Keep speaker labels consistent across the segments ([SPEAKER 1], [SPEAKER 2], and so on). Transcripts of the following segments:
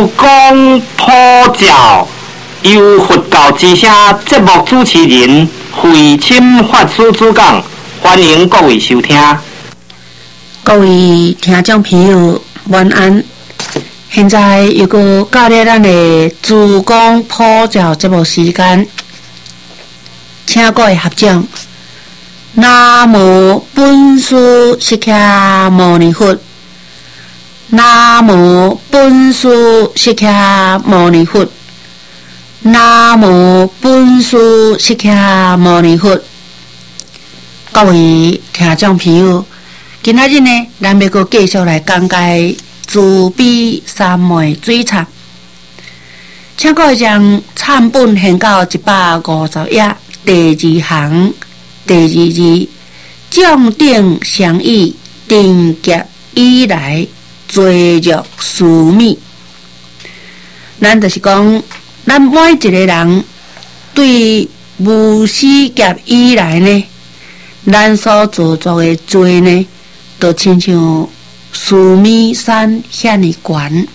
[SPEAKER 1] 公普照，由佛教之声节目主持人慧清法师主讲，欢迎各位收听。
[SPEAKER 2] 各位听众朋友，晚安。现在又到了咱的主公普照节目时间，请各位合掌。南无本师释迦牟尼佛。南无本师释迦牟尼佛。南无本师释迦牟尼佛。各位听众朋友，今仔日呢，咱要继续来讲解慈悲三昧水忏，请各位将忏本献到150页，第2行第2字，将定相依，定劫以来罪孽思密。咱就是讲，咱每一个人对无始劫以来呢，咱所做的罪呢，就亲像思密山遐尼悬。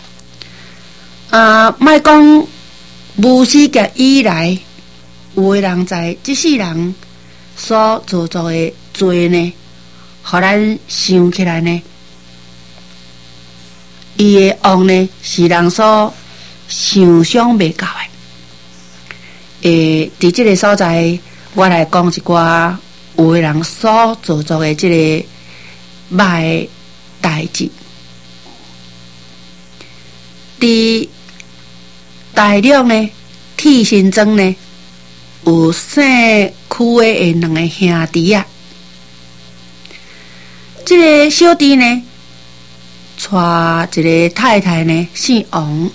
[SPEAKER 2] 莫讲无始劫以来，有的人在这世人所做的罪呢，互咱想起来呢，伊的恶呢是人所想象袂到的。伫这个所在，我来讲一寡有的人所做的这个歹代志。伫大陆呢，铁心庄呢，有姓区的2个兄弟啊。这个小弟呢，娶一个太太呢，姓王。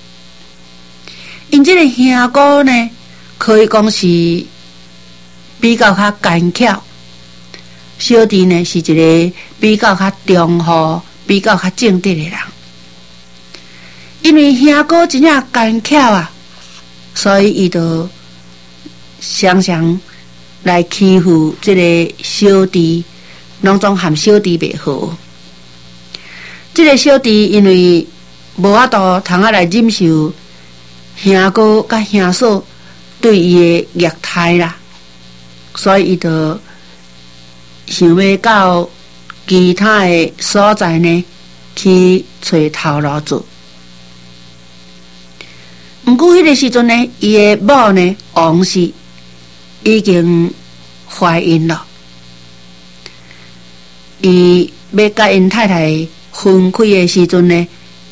[SPEAKER 2] 因这个兄哥呢，可以讲是比较较干巧，小弟呢是一个比较较忠厚、比较较正直的人。因为兄哥真正干巧啊，所以伊就常常来欺负这个小弟，拢总和小弟袂好。这个小弟因为无法度通来忍受兄哥甲兄嫂对伊的虐待啦，所以伊就想要到其他的所在呢去找头路做。毋过迄个时阵呢，伊的某呢王氏已经怀孕了，伊要甲因太太分开的时阵呢，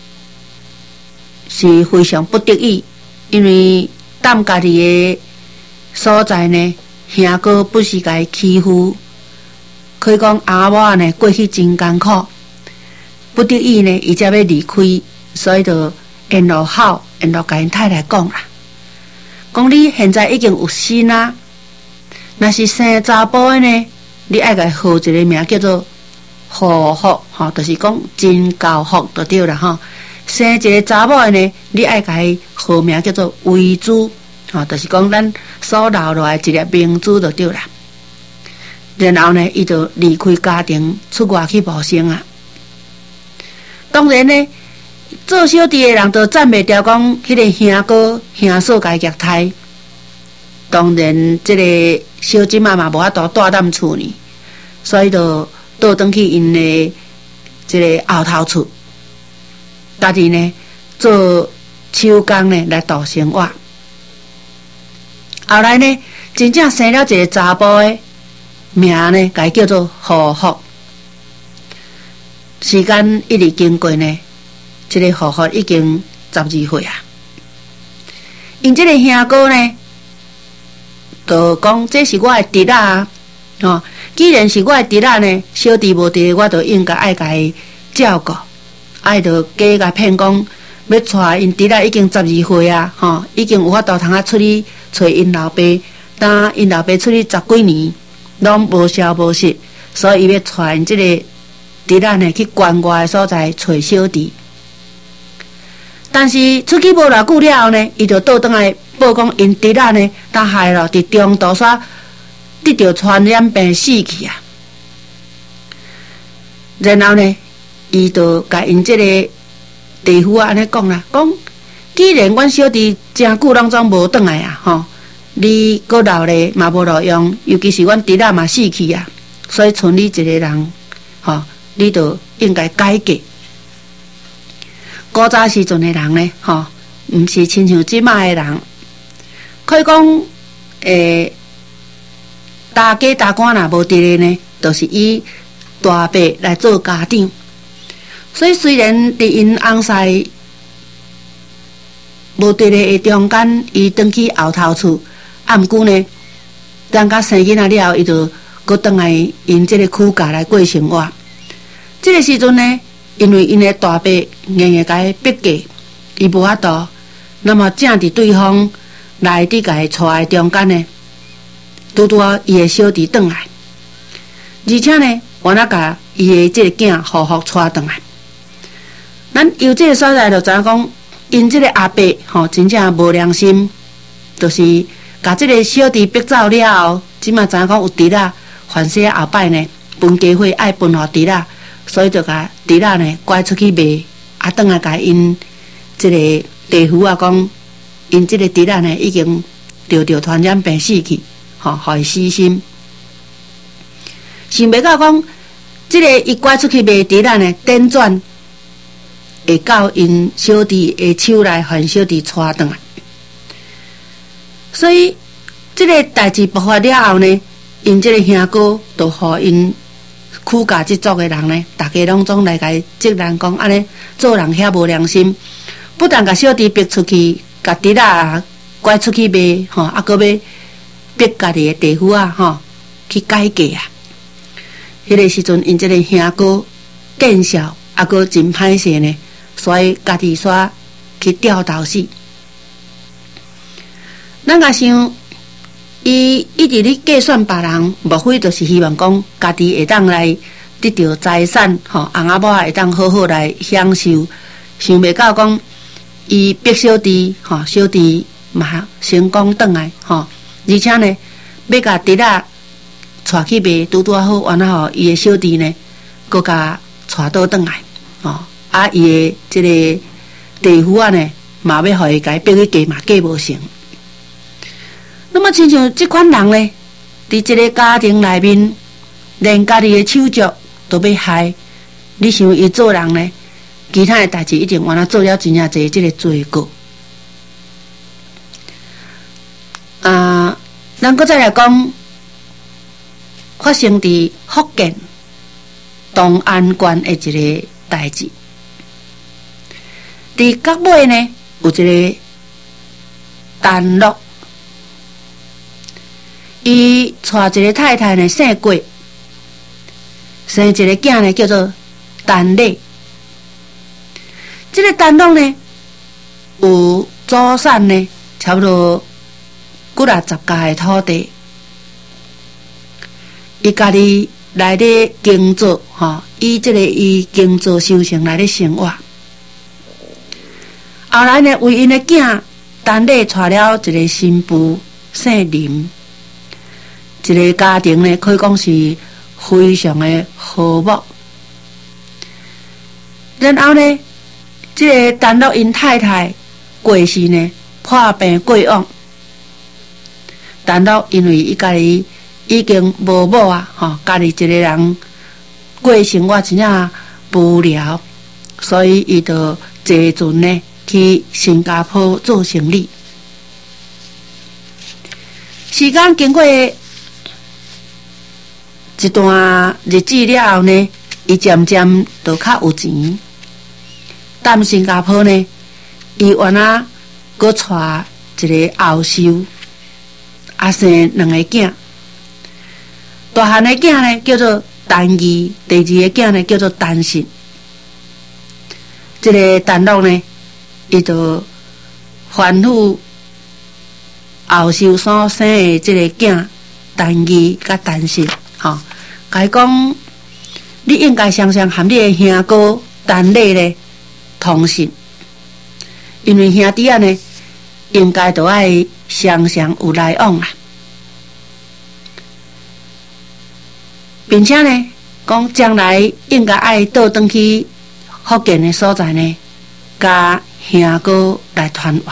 [SPEAKER 2] 是非常不得已，因为踮家己的所在呢，兄哥不是甲伊欺负，可以讲阿某呢过去真艰苦，不得已呢，伊才要离开，所以就沿路好，沿路甲因太太讲啦，讲你现在已经有身啊，若是生查甫的呢，你爱甲伊号一个名叫做和福，就是讲真教福就对啦吼。生一个查某的呢，你爱甲伊号名叫做为珠，就是讲咱所留落来一粒明珠就对啦。然后呢，伊就离开家庭，出外去谋生啊。当然呢，做小弟的人都赞袂掉讲，迄个兄哥兄嫂甲伊虐待。当然，这个小姊仔嘛无法度大踮厝呢，所以就倒转去因的这个后头厝，家己呢做手工呢来度生活。后来呢，真正生了一个查甫的名呢，甲伊叫做和福。时间一直经过呢，这个和福已经12岁啊。因这个兄哥呢，就讲这是我的侄仔啊，既然是我的侄仔呢，小弟无伫，我就应该爱甲伊照顾，爱就假甲骗讲要带因侄仔已经12岁啊，已经有法度通出去找因老爸，当因老爸出去10几年，拢无消无息，所以伊要带因这个侄仔呢去关外的所在找小弟。但是出去无偌久了后呢，伊就倒转来报讲因侄仔呢，他害了伫中途煞得到传染病死去啊。然后呢，伊就甲因这个地夫啊安尼讲啦，讲既然阮小弟真久拢总无转来啊，吼，你搁留咧嘛无路用，尤其是阮弟仔嘛死去啊，所以剩你一个人，吼，你就应该改嫁。古早时阵的人呢，吼，毋是亲像即卖的人，可以讲，大家大官若无伫咧呢，就是以大伯来做家长。所以虽然伫因翁婿无伫咧的中间，伊转去后头厝，啊，毋过呢，等甲生囡仔了后，伊就搁转来因即个躯家来过生活。即个时阵呢，因为因的大伯硬硬甲伊逼嫁，伊无法度，那么正伫对方来伫甲伊带的中间呢，拄拄啊伊的小弟转来，而且呢，原来甲伊的即个囝好好带转来。咱由这个所在就知影讲，因这个阿伯吼，真正无良心，就是甲这个小弟逼走了后，即马知影讲有弟仔，凡事后摆呢，分家伙爱分互弟仔，所以就甲弟仔呢拐出去卖，啊，转来甲因这个地夫啊讲，因这个弟仔呢已经着传染病死去，吼，互伊死心。想袂到讲，这个伊拐出去卖弟仔呢，輾转会到因小弟的手来，互小弟带转来。所以，这个代志爆发了后呢，因这个兄哥就互因屈家即族的人呢，大家拢总来甲伊责难讲，安尼做人遐无良心，不但甲小弟逼出去，甲弟仔拐出去卖，吼，啊，搁要逼家己的地夫啊，吼，去改嫁啊。迄个时阵，因这个兄哥见笑，啊，搁真歹势呢。所以家己煞去掉头死。咱甲想，伊一直咧计算别人，无非就是希望讲家己会当来得到财产，吼，翁仔某会当好好来享受。想袂到讲，伊逼小弟，吼，小弟嘛成功转来，吼，而且呢，要甲弟仔带去卖，拄好，完了吼，伊的小弟呢，搁甲带倒转来，吼。啊，伊的这个地夫啊呢，嘛要互伊家逼去嫁嘛，嫁无成。那么，亲像这款人呢，伫这个家庭内面，连家己的手足都要害，你想伊做人呢，其他的代志一定原来做了真正侪这个罪过。咱搁再来讲，发生伫福建东安县的一个代志。伫角尾呢，有一个陈乐，伊带一个太太呢姓郭，生一个囝呢叫做陈丽。这个陈乐呢，有祖产呢差不多60家的土地，伊家己来咧耕作，吼，以这个伊耕作收成来咧生活。后来呢，为因的囝陈丽娶了一个新妇，姓林。一个家庭呢，可以讲是非常的和睦。然后呢，这个陈乐因太太过世呢，破病过往。陈乐因为伊家己已经无某啊，吼，家己一个人过生活真正无聊，所以伊就坐船呢去新加坡做生意。时间经过一段日子了后呢，伊渐渐就较有钱。到新加坡呢，伊原来搁带一个后甥，啊生2个囝。大汉的囝呢叫做陈义，第2个囝呢叫做陈信。这个陈乐呢，伊就吩咐后甥所生的这个囝陈义甲陈信，吼，甲伊讲，你应该常常和你的兄哥陈丽呢通信，因为兄弟啊呢，应该都爱常常有来往啦。并且呢，讲将来应该爱倒转去福建的所在呢， 甲兄哥来团圆。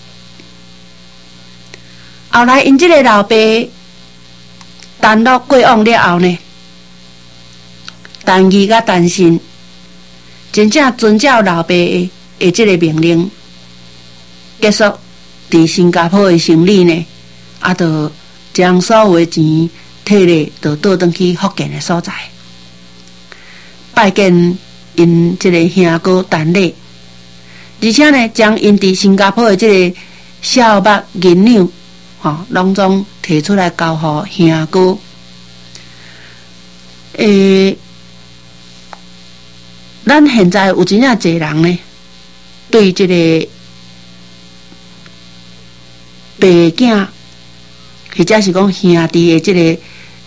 [SPEAKER 2] 后来因这个老爸单独过往了后呢，陈毅甲陈信真正遵照老爸的这个命令，结束伫新加坡的生理呢，就将所有的钱摕咧，就倒转去福建的所在，拜见因这个兄哥陈磊，而且呢，将因伫新加坡的这个小目银两，拢总提出来交互兄哥。咱现在有真正侪人呢，对这个爸囝，或者是讲兄弟的这个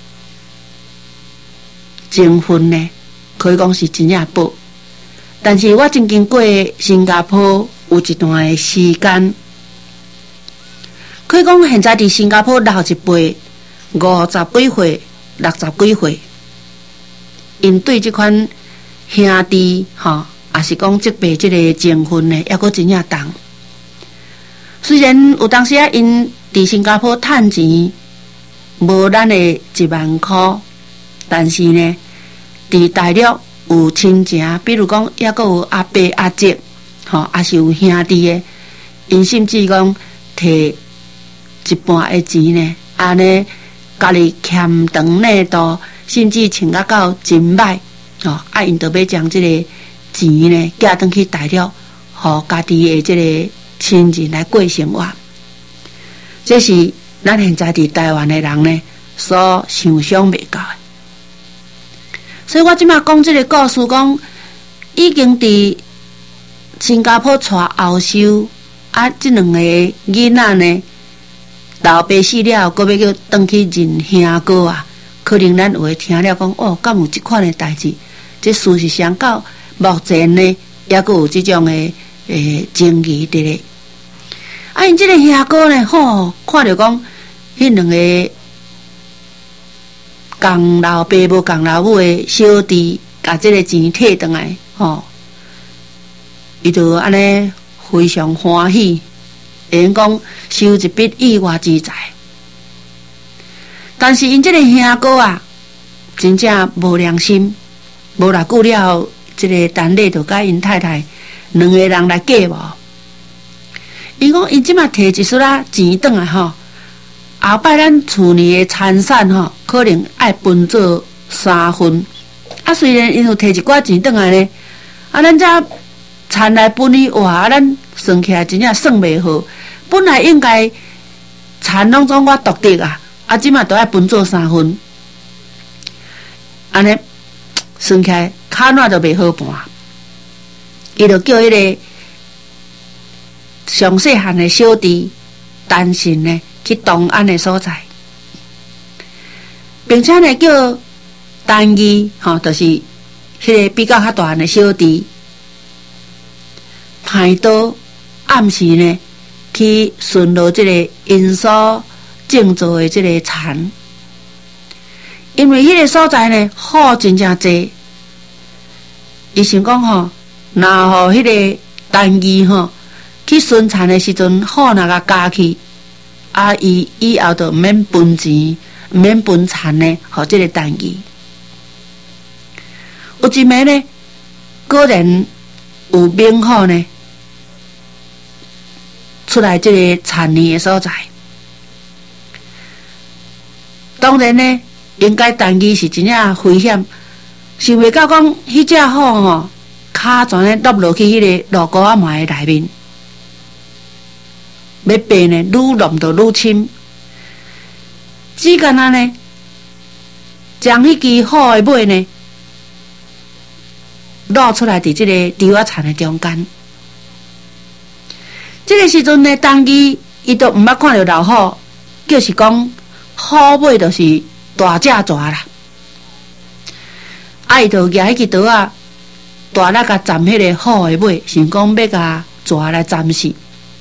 [SPEAKER 2] 情分呢，可以讲是真正薄。但是我曾经过新加坡有一段的时间，可以讲现在伫新加坡老一辈50几岁、60几岁，因对这款兄弟也是讲即辈即个情分呢，还阁真正重。虽然有当时因伫新加坡趁钱无咱的1万块，但是呢，伫大陆有亲情，比如讲还阁有阿伯阿叔，也是有兄弟的，因甚至讲摕一半的钱呢，安尼家己欠长内度，甚至穿甲到真歹，因就要将这个钱呢寄转去大陆，互家己的这个亲人来过生活。这是咱现在伫台湾的人呢所想象袂到的。所以我即马讲这个故事，讲已经伫新加坡带后收，这两个囡仔呢，老爸死了，搁要叫转去认兄哥啊，可能咱有会听了讲，敢有这款的代志？这事实上到目前呢，也阁有这种的争议伫咧。因这个兄哥呢，看到讲迄两个共老爸无共老母的小弟，把这个钱摕转来，伊就安尼非常欢喜，因讲收一笔意外之财。但是因这个兄哥啊，真正无良心，无偌久了后，这个陈磊就甲因太太两个人来计谋。伊讲伊即马摕一束钱转来后摆咱厝里的财产可能爱分做3分。虽然因有摕一寡钱转来呢，咱这田来分去活，咱算起来真正算袂好。本来应该田拢总我独得即马都爱分做3分，安尼算起来骹哪都袂好办。伊就叫迄个上细汉的小弟陈信呢去东安的所在，并且呢叫陈毅就是迄个比较较大汉的小弟，派刀暗时呢去巡逻这个因所种造的这个田，因为迄个所在呢雨真正多，伊想讲若互迄个陈毅去巡田的时阵，雨若甲加去，伊以后就毋免分钱，毋免分田呢，互这个陈毅。有一暝呢，果然有猛雨呢，出来这个田里的所在。当然呢，应该陈毅是真正危险，想袂到讲迄只雨骹全咧落落去迄个路沟仔糜的内面。要变呢，愈弄就愈深。只干呢，将迄支雨的尾呢，露出来伫这个稻仔田的中间。这个时阵呢，陈毅伊都毋捌看到老虎，就是讲虎尾就是大只蛇啦。伊就举迄支刀大力甲斩迄个虎的尾，想讲要甲蛇来斩死。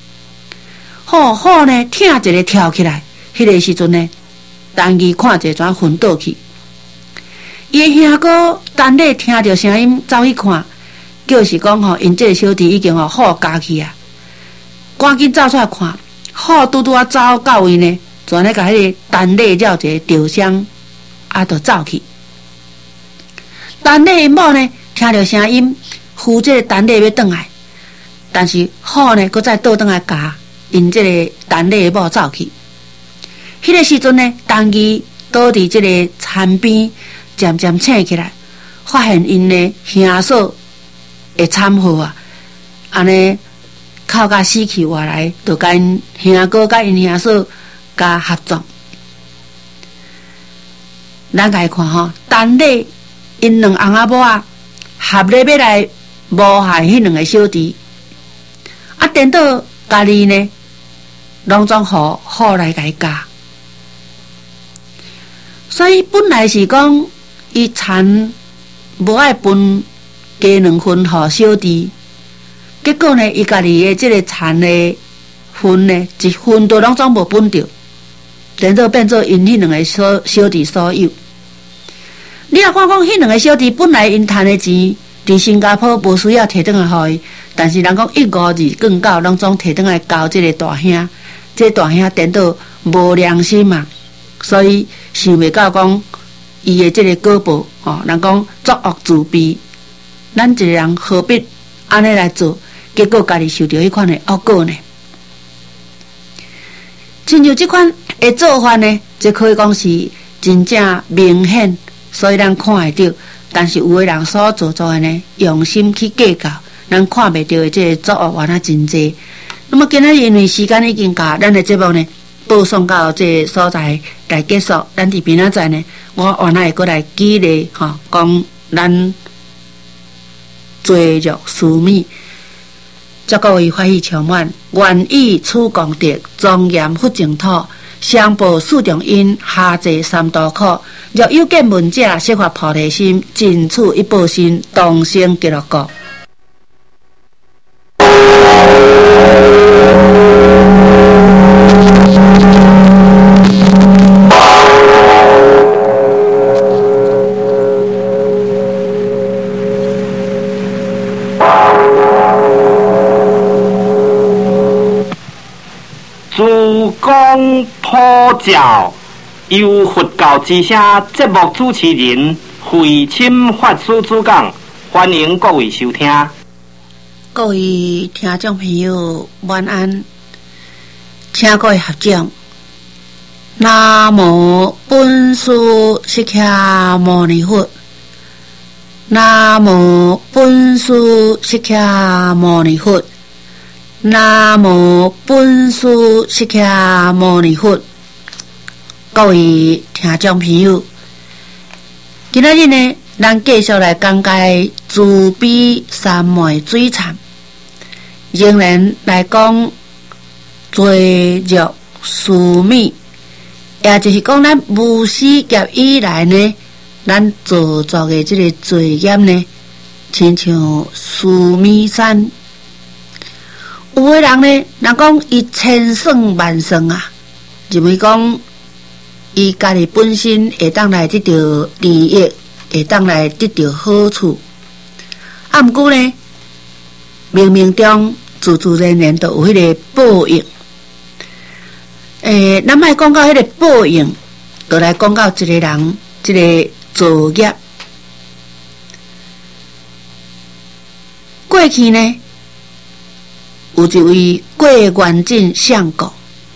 [SPEAKER 2] 虎呢，听一个跳起来，迄个时阵呢，陈毅看一个昏倒去。伊的兄哥陈磊听到声音走去看， 就是讲吼，因这个小弟已经好加去啊，赶紧走出来看，好拄拄啊走到位呢，全咧甲迄个单肋绕一个吊箱，就走去。单肋因某呢，听到声音，扶这个单肋要转来，但是好呢，搁再倒转来夹因这个单肋的某走去。迄个时阵呢，单儿倒伫这个田边，渐渐醒起来，发现因的兄嫂的惨祸啊，安尼哭甲死去活来，就甲因兄哥甲因兄嫂甲合作。咱来看吼，单肋因两翁仔某啊，合力要来谋害迄两个小弟，颠倒家己呢，拢总好来甲伊教。所以本来是讲伊田无爱分加2分互小弟，结果呢，伊家己的这个田的分呢，1分都拢总无分着，颠倒变做因迄两个小弟所有。你若看讲，迄两个小弟本来因赚的钱伫新加坡无需要摕转来互伊，但是人讲152更9，拢总摕转来交这个大兄，这个大兄颠倒无良心嘛，所以想袂到讲伊的这个果报人讲作恶自毙，咱一个人何必安尼来做？结果家己受到迄款的恶果呢？亲像这款的做法呢，这可以讲是真正明显。所以咱看会到，但是有的人所做的呢，用心去计较，咱看袂到的这个作恶原来真济。那么今仔日因为时间已经到，咱的节目呢播送到这个所在来结束。咱伫明仔载呢，我原来会过来举例讲咱罪辱私密，祝各位欢喜充满，愿以此功德，庄严佛净土。上报四重因，下济三途苦。若有见闻者，悉发菩提心，尽此一报身，同生极乐国。
[SPEAKER 1] 诸公普照，由佛教之声节目主持人慧钦法师主讲，欢迎各位收听。
[SPEAKER 2] 各位听众朋友，晚安，请各位合掌。南无本师释迦牟尼佛。南无本师释迦牟尼佛。南无本师释迦牟尼佛。各位听众朋友，今仔日呢，咱继续来讲解慈悲三昧水忏，仍然来讲罪辱私密，也就是讲咱无始劫以来呢，咱做作的这个罪业呢，亲像须弥山。有的人呢，人讲伊千算万算啊，认为讲伊家己本身会当来得到利益，会当来得到好处。毋过呢，冥冥中自然然都有迄个报应。咱莫讲到迄个报应，就来讲到一个人，这个造业。过去呢，有一位过元进相公，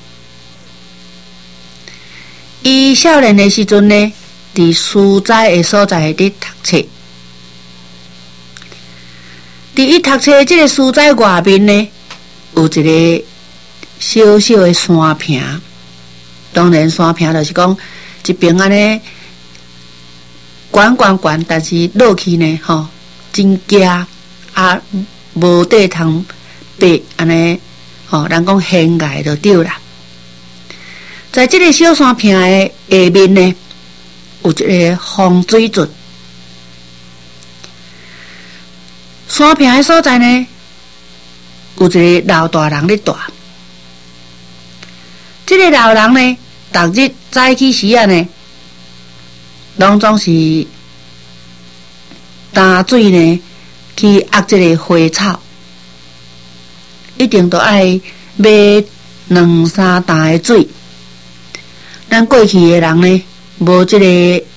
[SPEAKER 2] 伊少年的时阵呢，伫书斋的所在伫读册。伫伊读册这个书斋外面呢，有一个小小的山坪。当然，山坪就是讲一边安尼悬，但是落去呢，真惊无地通爬安尼，人讲悬崖就对啦。在这个小山坪的下面呢，有一个风水圳。山坪的所在呢，有一个老大人咧住。这个老人呢，逐日早起时啊呢，拢总是担水呢， 去压这个花草，一定都爱买2-3担的水。咱过去的人呢，无这个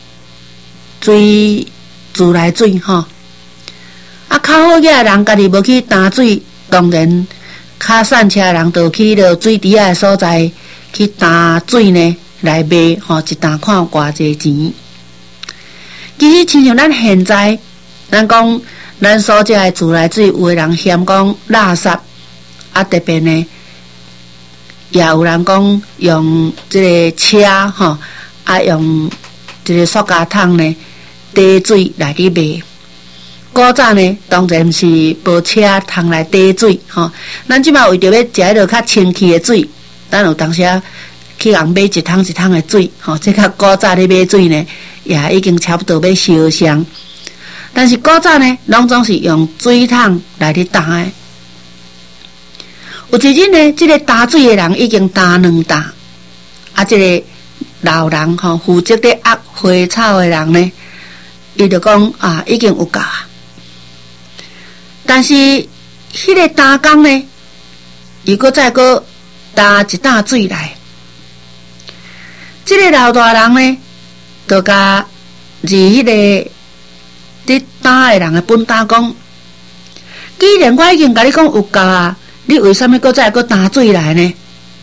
[SPEAKER 2] 水自来水吼，较好嘅人家己无去担水，当然较散车的人就去到水池仔的所在去担水呢来卖吼，一担看有偌济钱。其实亲像咱现在，咱讲咱所食的自来水，有的人嫌讲垃圾，啊特别呢，也有人讲用这个车吼，啊用这个塑胶桶呢滴水来去卖。古早呢，当然是无车通来滴水吼。咱即马为着要食迄落较清气的水，咱有当时去人买一桶一桶的水吼。这较古早咧买水呢，也已经差不多要烧香。但是古早呢，拢总是用水桶来去担的。有一日呢，这个担水的人已经担2担，啊，这个老人吼负责咧压花草的人呢，伊就讲啊，已经有够啊。但是迄个担工呢，伊搁再搁担一担水来。这个老大人呢，就甲迄个伫担的人的本担讲，既然我已经甲你讲有够啊，你为什么搁再搁担水来呢？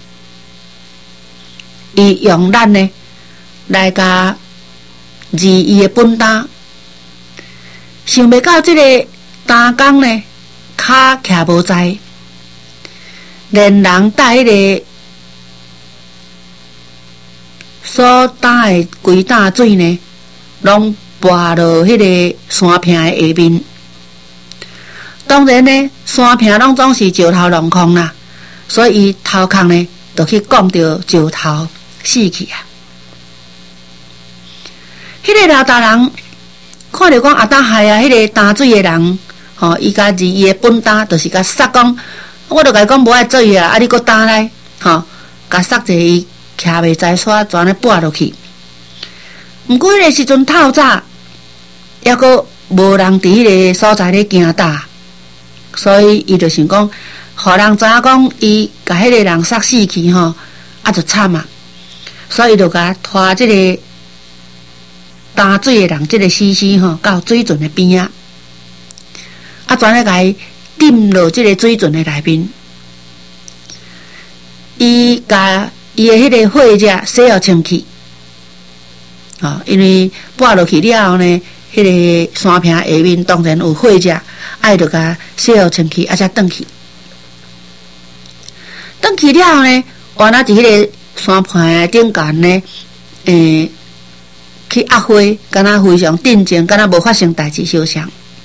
[SPEAKER 2] 伊用咱呢来甲伊的本担，想袂到这个担工呢，骹徛无在，连人带迄个所担的规担水呢，拢跋落迄个山坪的下面。当然呢，山坪拢总是石头弄空啦，所以伊头壳呢，就去讲到石头死去啊。迄个老大人看着讲啊，当害啊，迄个担水的人，吼，伊家伊的本担，就是甲杀讲，我就甲伊讲无爱做伊啊，啊你搁担来，吼，甲杀者伊徛袂在煞，全咧跋落去。毋过迄个时阵透早，抑搁无人伫迄个所在咧行打，所以伊就想讲，互人知影讲伊甲迄个人杀死去吼，啊就惨啊，所以就甲拖即个担水的人，即个死尸吼，到水圳的边啊，啊全咧甲伊浸落即个水圳的内面，伊甲伊的迄个血迹洗互清气，啊，因为跋落去了后呢，迄个山坪下面当然有血迹，啊，就甲洗互清气，啊才转去。转去了后呢，原来伫迄个山坪顶间呢，去压花，敢若非常镇静，敢若无发生代志相像。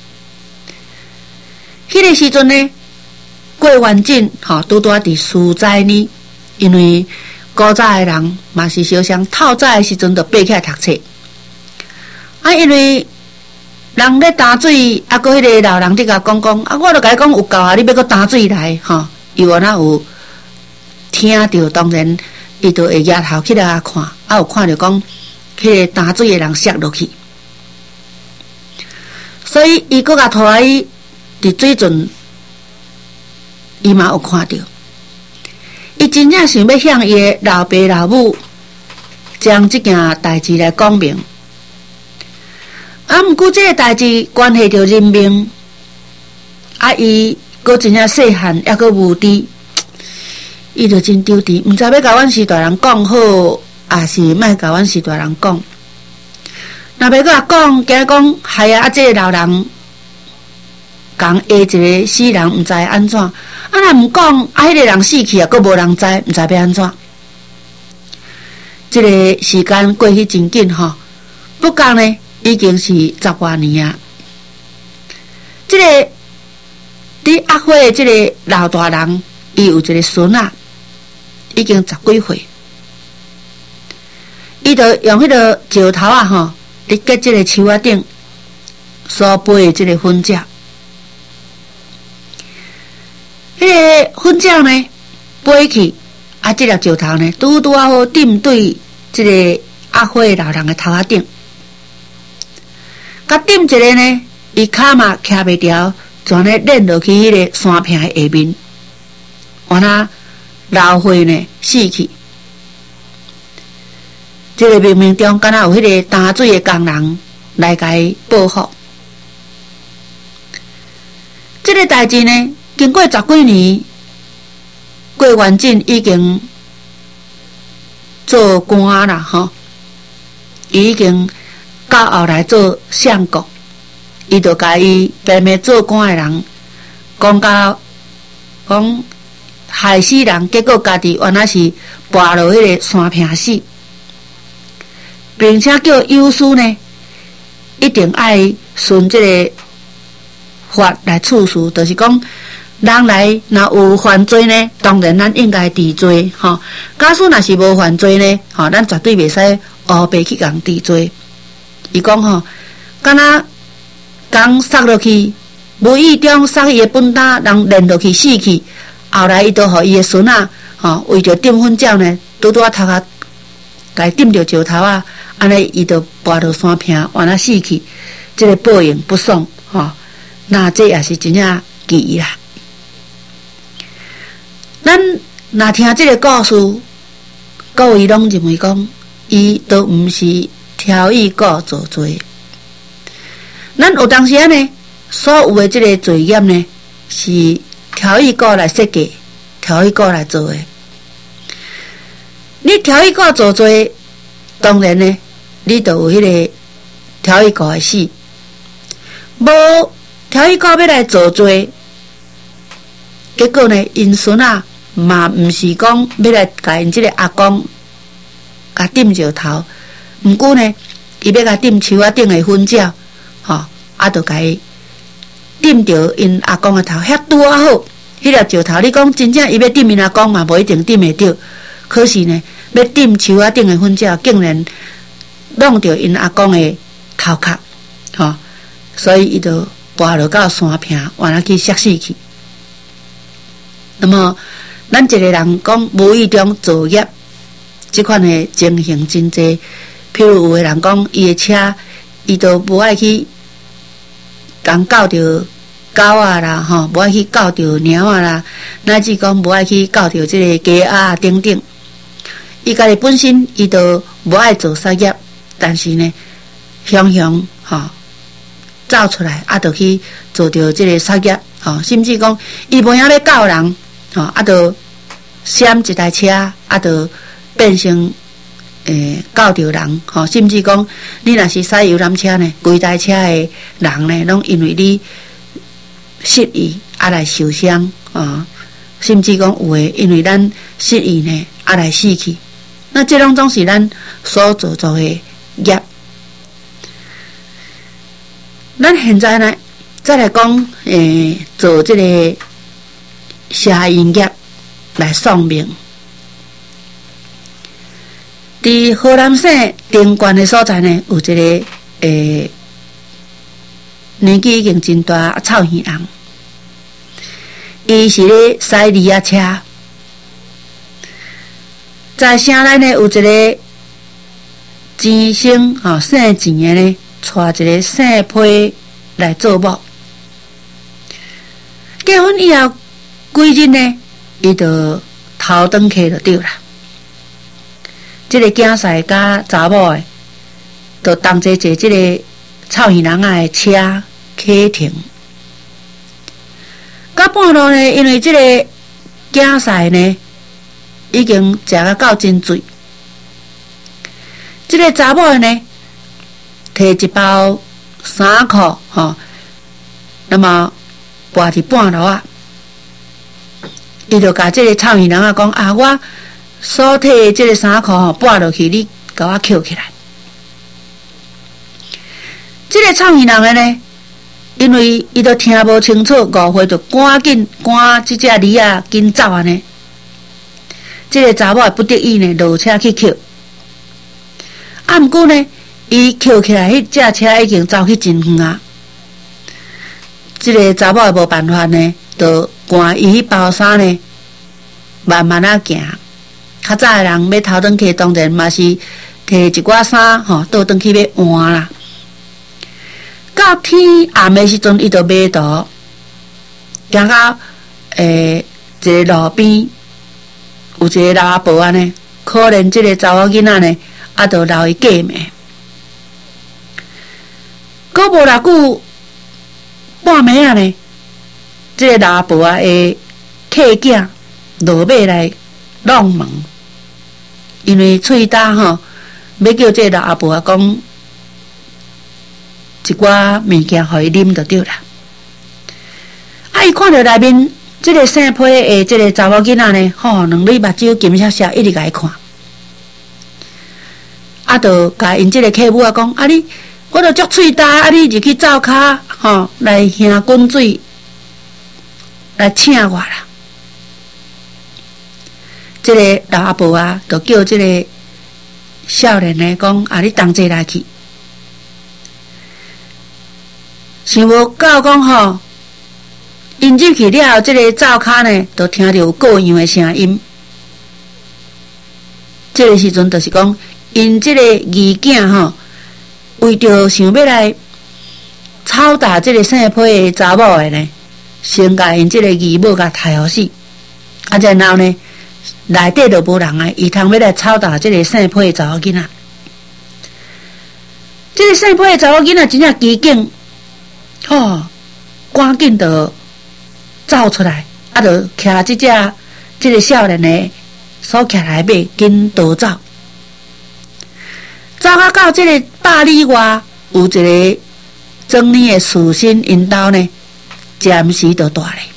[SPEAKER 2] 迄个时阵呢，过完境吼，拄拄伫书斋呢，因为古早的人嘛是相像透早的时阵就爬起来读册，啊，因为人咧担水，啊，搁迄个老人伫甲讲讲，啊，我著甲伊讲有够啊，你要搁担水来吼，伊原来有听着，当然伊就会抬头起来看，啊，有看着讲。迄个担水的人摔落去，所以伊搁甲拖伊伫水圳，伊嘛有看到。伊真正想要向伊的老爸老母将这件代志来讲明，啊，毋过这个代志关系到人命，啊，伊搁真正细汉，抑搁无知，伊就真丢滴，毋知要甲阮是大人讲好。也是莫甲阮是大人讲，若要甲讲，惊讲害啊！这个老人讲下一个死人，毋知安怎？啊，若毋讲，啊，迄个人死去啊，佫无人知，毋知要安怎？这个时间过去真紧吼，不讲呢，已经是10多年啊。这个伫压花的这个老大人，伊有一个孙啊，已经10几岁。伊就用迄个石头啊吼，伫结即个树仔顶所飞的即个粉鸟，迄个粉鸟呢飞去，啊，即粒石头呢拄拄啊好顶对即个压花老人的头仔顶，甲顶一个呢， 伊骹嘛徛袂牢，全咧碾落去迄个山坪的下面，完啊流血呢死去。这个冥冥中敢若有迄个担水的工人来甲伊报复。这个代志呢，经过10几年，郭元振已经做官啦，吼，已经到后来做相国，伊就甲伊边边做官的人讲害死人，结果家己原来是跋落迄个山坪死，并且叫有司呢一定爱顺这个法来处事，就是讲人来若有犯罪呢，当然咱应该治罪，吼。假使若是无犯罪呢，吼，咱绝对袂使黑白去共治罪。伊讲吼，敢若刚杀落去，无意中杀伊的本担，人连落去死去，后来伊就互伊的孙仔，吼，为着订婚照呢，拄拄头壳，甲伊钉着石头啊，安尼伊就跋落山坪，完了死去。这个报应不爽，吼，那这也是真正奇啦。咱若听这个故事，各位拢认为讲，伊都毋是挑伊告做罪。咱有当时呢，所有的这个罪业呢，是挑伊告来设计，挑伊告来做的。你挑伊告做罪，当然呢，你就有迄个挑伊告的死。无挑伊告要来做罪，结果呢，因孙仔嘛毋是讲要来甲因即个阿公甲钉石头，毋过呢，伊要甲钉树仔顶的粉照，吼，就甲伊钉着因阿公的头，遐拄啊好。迄粒石头，你讲真正伊要钉因阿公嘛，无一定钉会着。可是呢，要钉树仔顶的粉照，竟然弄着因阿公的头壳，吼，所以伊就跋落到山坪，完了去摔死去。那么，咱一个人讲无意中造业，即款的情形真济。譬如有个人讲，伊的车，伊都无爱去共教着狗啊啦，吼，无爱去教着猫啊啦，乃至讲无爱去教着即个鸡啊等等。伊家己本身伊都无爱做杀业，但是呢，雄吼走出来，就去做着即个杀业，吼，甚至讲伊无影要教人，吼，就闪一台车，就变成教着人，吼，甚至讲你若是驶游览车呢，规台车的人呢，拢因为你失意来受伤，甚至讲有诶因为咱失意呢来死去。那这拢总是咱所做的业。咱现在呢，再来讲做这个邪淫业来算命。伫河南省定县的所在呢，有一个年纪已经真大臭耳人，伊是咧驶离啊车，在城内呢有一个钱生姓钱的呢，带一个姓批来做某。结婚以后几日呢，伊就头转去就对啦。这个囝婿甲查某的，就同齐坐这个臭耳人的车启停。到半路呢，因为这个囝婿呢已经食到真醉，这个查某的呢摕一包衫裤那么跋伫半路啊，伊就甲这个臭耳人讲啊，我所摕这个衫裤跋落去，你甲我捡起来。这个臭耳人的呢，因为伊都听无清楚误会，就赶紧赶这只梨啊，紧走啊呢。这个查某不得已呢，落车去捡。毋过呢，伊捡起来，迄只车已经走去真远啊。这个查某无办法呢，就赶伊迄包衫呢，慢慢啊行。较早的人要头转去，当然嘛是摕一寡衫倒转去要换啦。 到天暗的时阵，伊就迷途，行到一个路边，有一个老阿婆安尼，可怜这个查某囡仔呢，就留伊过暝。过无偌久，半暝呢，这个老阿婆的客囝落马来弄门，因为喙焦要叫这个老阿婆讲一寡物件互伊啉就对啦。伊看到内面这个生皮的这个查某囡仔呢，两蕊目睭金闪闪，一直甲伊看，就甲因这个客母讲，我著足喙焦，你入去灶骹来兄滚水来请我啦。这个老阿婆就叫这个少年呢讲，你同齐来去。想无到讲因入去了后，这个灶骹呢，就听到有各样的声音。这个时阵，就是讲因这个义囝为着想要来吵打这个生皮的查某的呢，先甲因这个义母甲杀互死。然后呢，内底就无人伊通要来吵打这个生皮的查某囡仔。这个生皮的查某囡仔真正机警，赶紧就走出来，就徛这个少年的所徛来马紧逃走。走到这个百里外，有一个庄年的士绅因兜呢，暂时就住咧。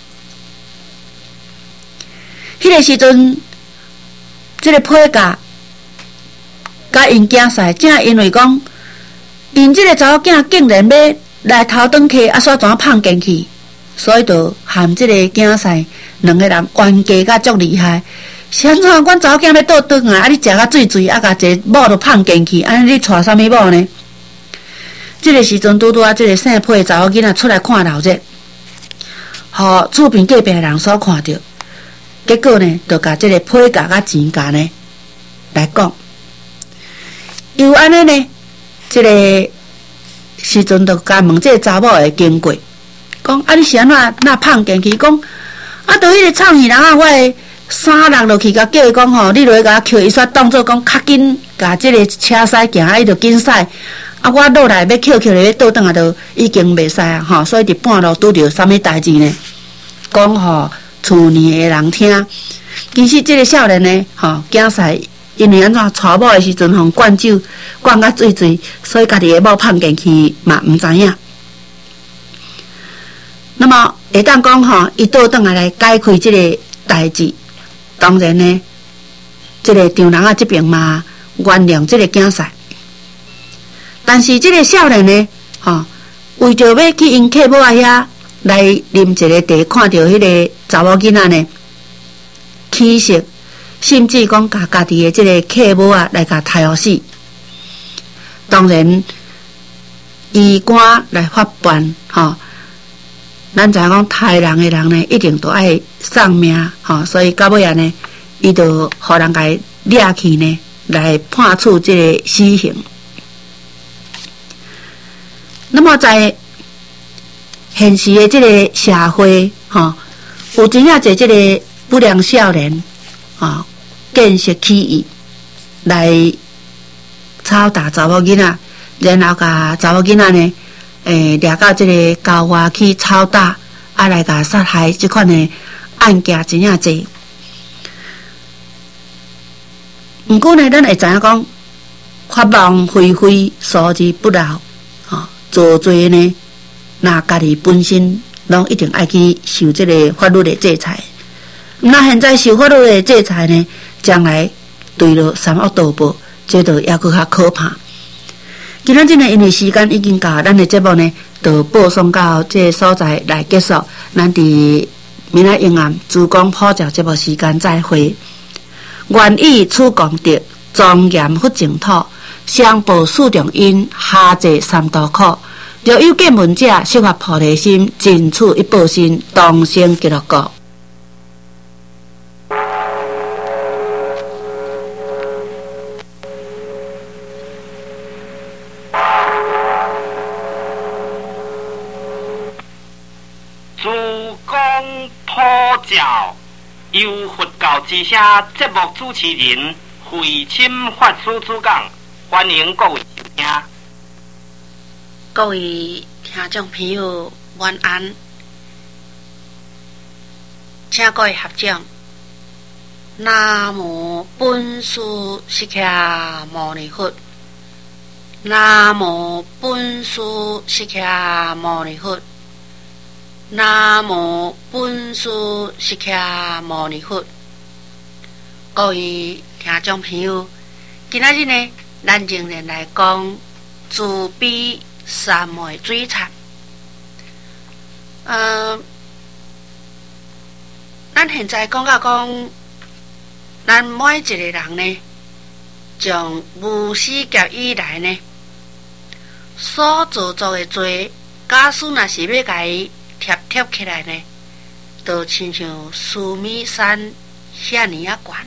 [SPEAKER 2] 迄个时阵，这个批甲甲因囝婿，正因为讲，因这个查某囝竟然要来偷转去，煞怎放进去，所以就含这个囝婿两个人冤家甲足厉害。是安怎？阮查某囝要倒转啊！你食甲醉醉，甲一个某就放进去，安尼你带啥物某呢？这个时阵，拄这个生皮的查某囡仔出来看闹热，厝边隔壁的人所看到，结果呢，就甲这个皮价甲钱价呢来讲，又安尼呢，这个时阵就甲问这个查某的经过，讲你是安怎那放进去？讲就迄个唱戏人我的衫落落去，甲叫伊讲你落去甲我捡，伊煞当作讲较紧，甲这个车驶行，伊就紧驶。我落来要捡咧，要倒转就已经袂使所以伫半路拄着啥物代志呢？讲厝里的人听，其实这个少年呢，囝婿因为安怎娶某的时阵灌酒灌甲醉醉，所以家己的某放进去嘛毋知影。那么会当讲伊倒转来解开这个代志。当然呢，这个丈人这边嘛原谅这个囝婿，但是这个少年呢，为着要去因客母遐来啉一个茶，看到迄个查某囡仔呢，起色，甚至讲甲家己的这个客母来甲杀死。当然，医官来法办，咱知影讲杀人的人呢，一定都爱丧命，所以到尾啊呢，伊就互人家掠去呢，来判处这个死刑。那么在现实的这个社会，有真正侪这个不良少年，见识起意来吵打查某囡仔，然后甲查某囡仔呢。掠到这个郊外去吵打，来甲杀害，这款的案件真正多。不过呢，咱会知影讲，法网恢恢，疏而不漏。做罪呢，那家己本身拢一定爱去受这个法律的制裁。那现在受法律的制裁呢，将来对了三恶道报，这就还佫较可怕。今仔日呢，因为时间已经到，咱的节目呢，就播送到这个所在来结束。咱伫明仔永暗珠江普照节目时间再会。愿以此功德，庄严佛净土，上报四重因，下济三途苦。若有见闻者，悉发菩提心，尽此一报身，同生极乐国。
[SPEAKER 1] 自公普教由佛教之声节目主持人慧钦法师主讲，欢迎各位收听。
[SPEAKER 2] 各位听众朋友，晚安。请各位合掌。南无本师释迦牟尼佛。南无本师释迦牟尼佛。南无本师释迦牟尼佛。各位听众朋友，今仔日呢，咱仍然来讲慈悲三昧水忏。咱现在讲咱每一个人呢，从无始劫以来呢，所做的罪，假使若是要甲伊贴起来呢，就亲像须弥山遐尼啊悬。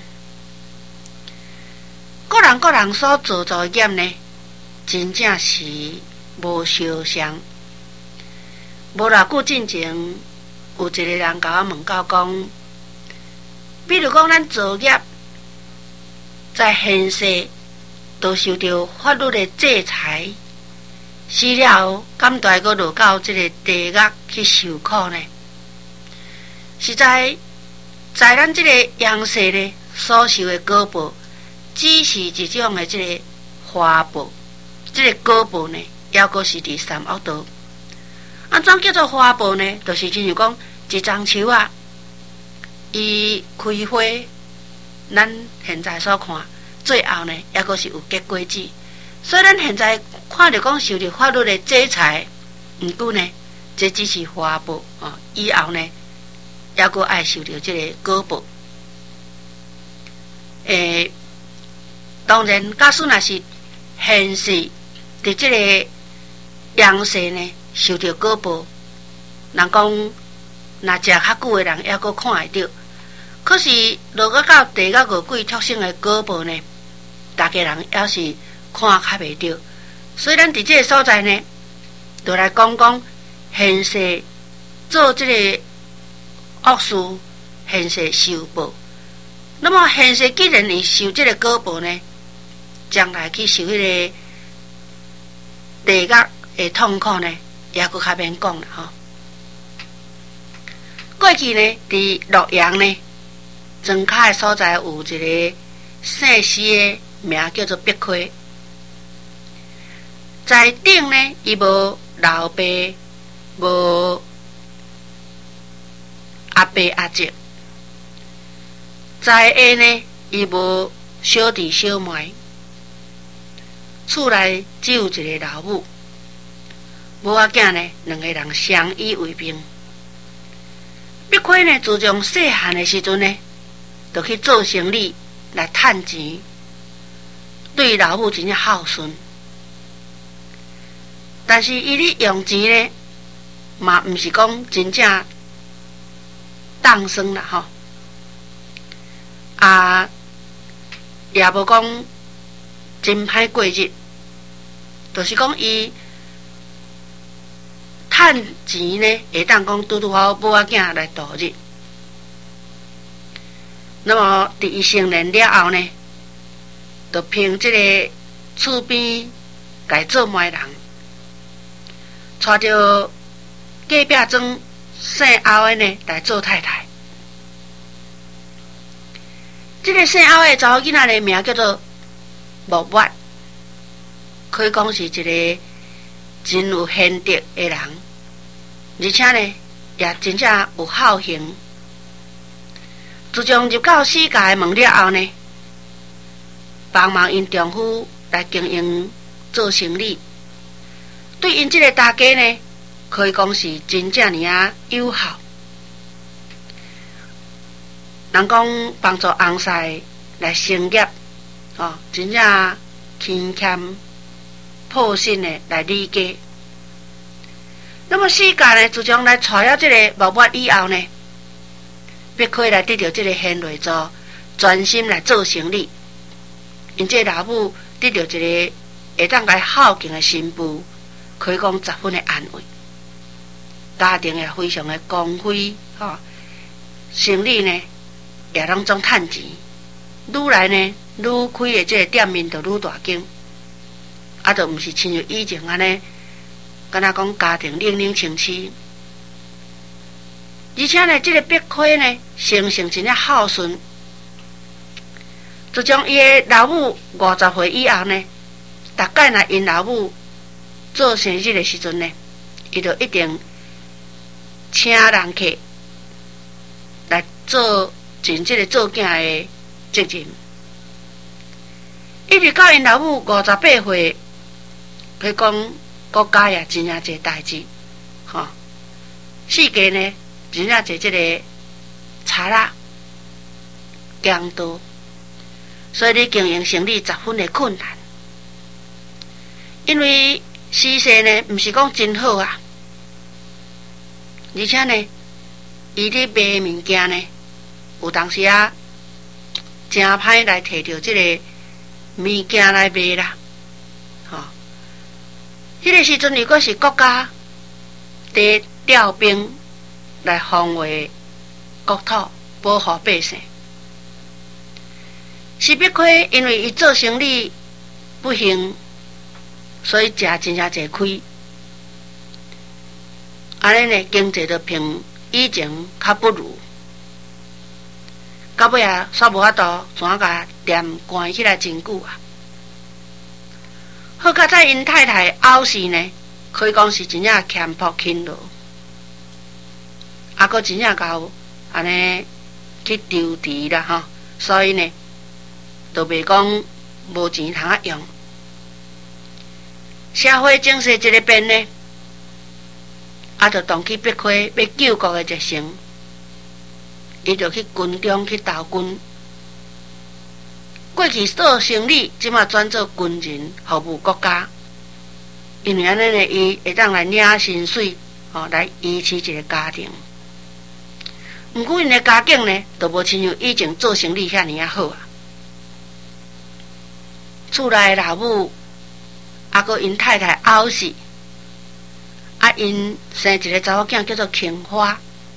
[SPEAKER 2] 个人所做的业呢，真正是无相像。无偌久之前，有一个人甲我问到讲，比如讲咱做业，在现世都受到法律的制裁，死了后，敢大个落到这个地狱去受苦呢？实在咱这个阳世呢所受的果报，只是一种的这个花报，这个果报呢，还阁是第三恶道。安怎叫做花报呢？就是亲像讲一丛树啊，伊开花，咱现在所看，最后呢，还阁是有结果子。所以咱现在看着讲受到法律的制裁，毋过呢，这只是花报啊，以后呢，还阁爱受到这个果报。当然，假使若是现世伫这个阳世呢，受到果报，人讲若食较久的人还阁看会到，可是落到地狱恶鬼畜生的果报呢，大家人还是看较袂到。所以咱伫这个所在呢，就来讲现世做这个恶事，现世受报。那么现世既然你受这个果报呢，将来去受迄个地狱的痛苦呢，也阁较免讲啦吼。过去呢，伫洛阳呢，庄卡的所在有一个姓施的名叫做碧溪，在顶呢，伊无老爸，无阿伯阿叔，在下呢，伊无小弟小妹，厝内只有一个老母。母仔囝呢，两个人相依为命。碧溪呢，自从细汉的时阵呢，就去做生意来趁钱，对老母真正孝顺。但是伊咧用钱呢，嘛毋是讲真正当生啦吼，也无讲真歹过日，就是讲伊趁钱呢，会当讲拄好母仔囝来度日。那么伫伊成年了后呢，就凭这个厝边家做媒人，带着隔壁庄姓欧的呢来做太太。这个姓欧的查某囡仔的名叫做木月，可以讲是一个真有贤德的人，而且呢也真正有孝行。自从入到世界的门了后呢，帮忙因丈夫来经营做生意，对因这个大家呢，可以讲是真正尔友好。人讲帮助翁婿来成业，真正勤俭朴信的来理家。那么世界呢，自从来带了这个木月以后呢，必须来得到这个贤内助，专心来做生意。因这老母得到一个会当来孝敬的新妇，可以讲十分的安慰。 家庭也非常的光辉，生意呢也拢总趁钱，愈来呢愈开的这个店面就愈大间，就毋是亲像以前安尼，敢若讲家庭冷冷清清。而且呢，这个碧溪呢，生性真正孝顺。自从伊的老母50岁以后呢，大概若因老母做生日的时阵呢，伊就一定请人客来做尽这个做囝的责任。一直到因老母58岁，佢讲国家也真正侪代志，世界呢真正侪这个差啦强度，所以你经营生意十分的困难。因为时势呢，毋是讲真好啊，而且呢，伊咧卖物件呢，有当时真歹来摕到这个物件来卖啦。迄个时阵，如果是国家伫调兵来防卫国土，保护百姓，是必亏，因为伊做生意不行，所以食真正侪亏。安尼呢，经济就凭以前较不如，到尾煞无法度怎甲店关起来真久啊！好，较早因太太后世呢，可以讲是真正欠朴勤劳，佫真正够安尼去丢持啦所以呢，就袂讲无钱通用。社会经济一个变呢，就动起必开要救国的热诚，伊就去军中去投军。过去做生意，即马转做军人服务国家，因为安尼呢，伊会当来领薪水，来维持一个家庭。毋过因的家境呢，就无亲像以前做生意遐尼好啊。厝内老母，佫因太太后世，因生一个查某囝叫做青花。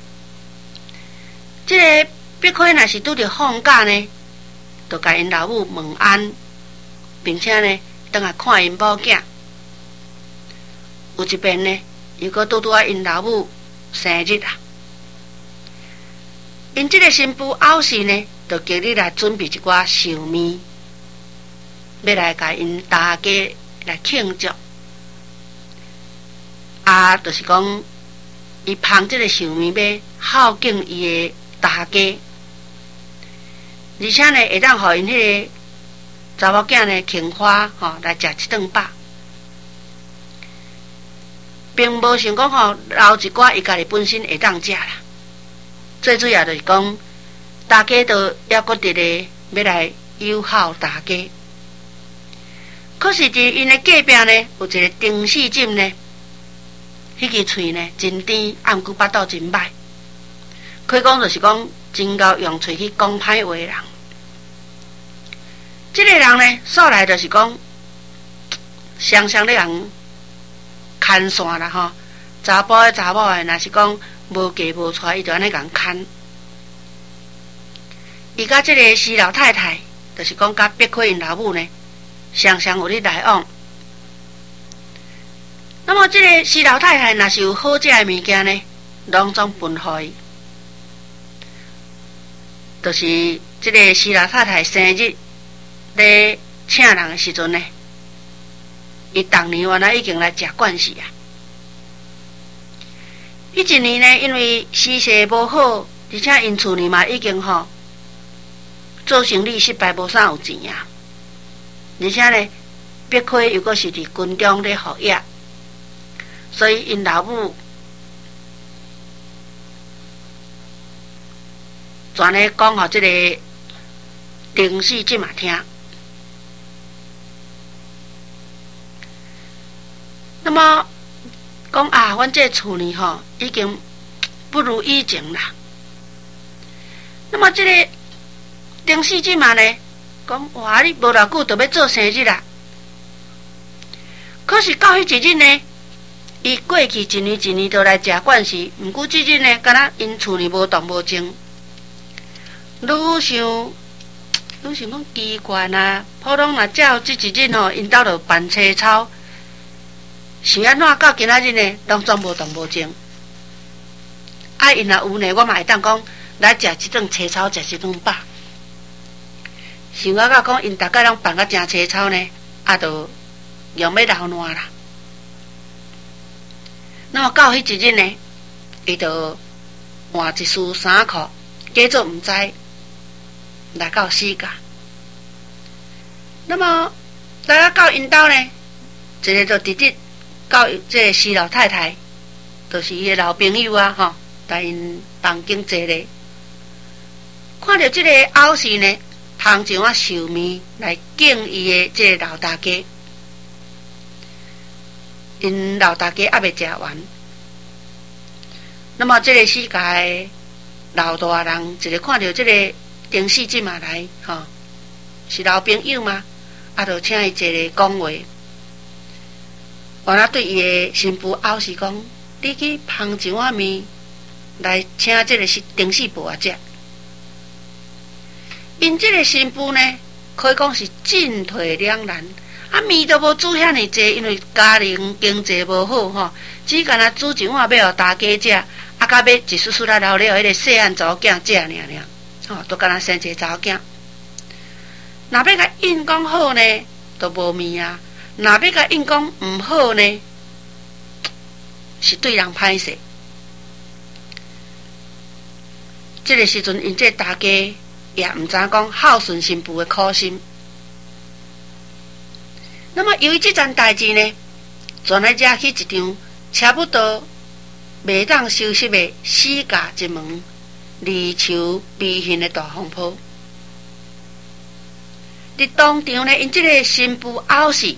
[SPEAKER 2] 这个必开若是拄着放假呢，就甲因老母问安，并且呢，倒来看因某囝。有一遍呢，又搁拄因老母生日啊，因这个新妇后世呢，就叫你来准备一寡寿面，要来甲因大家来庆祝。就是讲，伊捧这个寿面要孝敬伊的大家。而且呢，会当互因迄个查某囝呢庆花来食一顿饱，并无想讲留一寡伊家己本身会当食啦。最主要就是讲，大家都要搁伫咧要来友好大家。可是伫因的隔壁呢，有一个丁四锦呢，迄支喙呢真甜，毋过巴肚真歹，可以讲就是讲真够用喙去讲歹话的人。这个人呢，素来就是讲，常常咧人牵线啦查甫的查某的，若是讲无嫁无娶，伊就安尼共牵。伊甲这个施老太太，就是讲甲必开因老母呢，常常有咧来往。那么这个施老太太若是有好食的物件呢，拢总分互伊。就是这个施老太太生日咧请人的时阵呢，伊当年原来已经来食惯势啊。迄一年呢，因为时势无好，而且因厝里嘛已经做生意失败，无啥有钱啊。而且呢，必开又搁是伫军中咧服役，所以因老母全咧讲互这个丁四锦嘛听。那么讲阮这厝呢已经不如以前啦。那么这个丁四锦嘛呢，讲哇，你无偌久就要做生日啦。可是到迄一日呢， 伊过去一年一年都来食惯势，毋过即日呢，敢若因厝里无动无静。愈想讲奇怪啊！普通若照即一日吼，因兜就办车操，是安怎到今仔日呢，拢总无动无静。啊，因若有呢，我嘛会当讲来食一顿车操，食一顿饱。想到讲因大概拢办甲真车操呢，啊，就用要流烂啦。那么到迄一日呢，伊就换一束衫裤，假作毋知，来到死甲。那么来到因兜呢，一个就直直到这个死老太太，就是伊的老朋友啊，吼，来因房间坐咧，看到这个后事呢，捧上啊寿面来敬伊的这个老大家。因老大家还未食完，那么这个世界老大人一个看到这个丁氏即嘛来，吼，是老朋友嘛，啊，就请伊坐咧讲话。完了对伊的新妇后是讲，你去捧一碗面来请这个丁氏婆啊食。因这个新妇呢，可以讲是进退两难。啊，面都无煮遐尼济，因为家庭经济无好吼，只干那煮一碗要互大家食，啊，甲要一丝丝来留了迄个细汉查某囝食尔，吼，都干那生一个查某囝。若要甲因讲好呢，都无面啊；若要甲因讲毋好呢，是对人歹势。这个时阵，因这大家也毋知讲孝顺新妇的苦心。那么由于这件代志呢，全来惹起一场差不多袂当收拾的死家一门离愁悲恨的大风波。伫当场呢，因这个新妇后事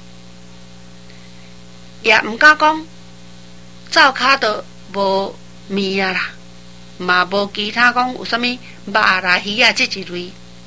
[SPEAKER 2] 也毋敢讲，灶骹都无面啊啦，嘛无其他讲有啥物肉啦、鱼啊这一类。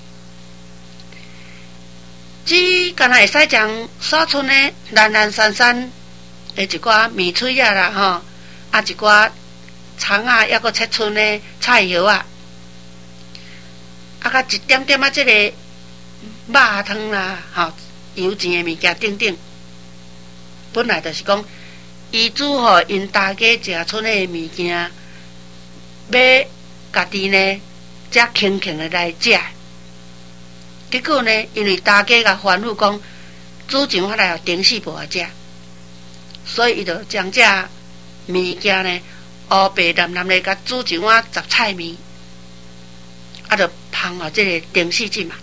[SPEAKER 2] 只敢若会使将所剩的懒懒散散的一寡面脆啊啦吼，啊一寡葱啊，抑阁切剩的菜叶啊，啊甲一点点啊这个肉汤啦吼，油煎的物件等等，本来就是讲伊煮互因大家食剩的物件，要家己呢才轻轻的来食。结果呢，因为大家甲吩咐讲煮上法来互丁氏婆食，所以伊就将这物件呢乌白蓝蓝的甲煮一碗杂菜面，啊，就捧互这个丁氏姊嘛。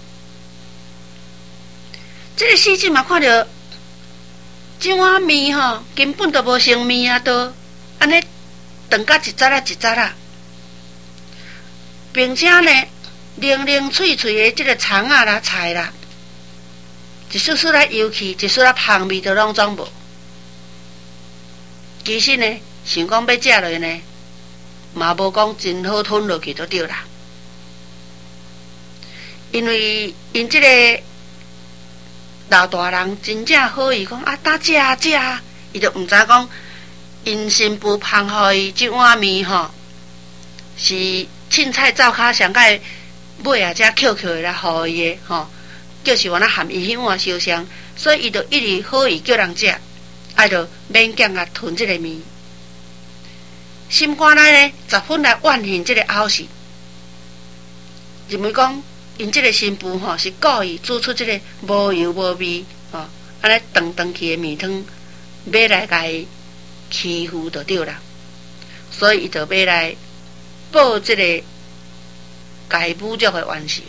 [SPEAKER 2] 这个氏姊嘛看到这碗面吼，根本都无成面啊，都安尼长甲一节啊一节啊，并且呢。零零脆脆的这个葱啊啦、菜啦，一丝丝来油气，一丝来香味都拢总无。其实呢，想讲要食落呢，嘛无讲真好吞落去就对啦。因为因这个老大人真正好意讲啊，打食啊食啊，伊就毋知讲因新妇捧互伊这碗面吼，是凊彩灶骹上盖。尾啊，才扣扣的来互伊的吼，就是原来含伊迄碗烧香，所以伊就一直好意叫人食，啊，就勉强啊吞这个面，心肝内呢十分来怨恨这个后事，认为讲因这个新妇吼是故意煮出这个无油无味吼，安尼长去的面汤，要来甲伊欺负就对啦，所以伊就要来报这个。该侮辱的冤仇。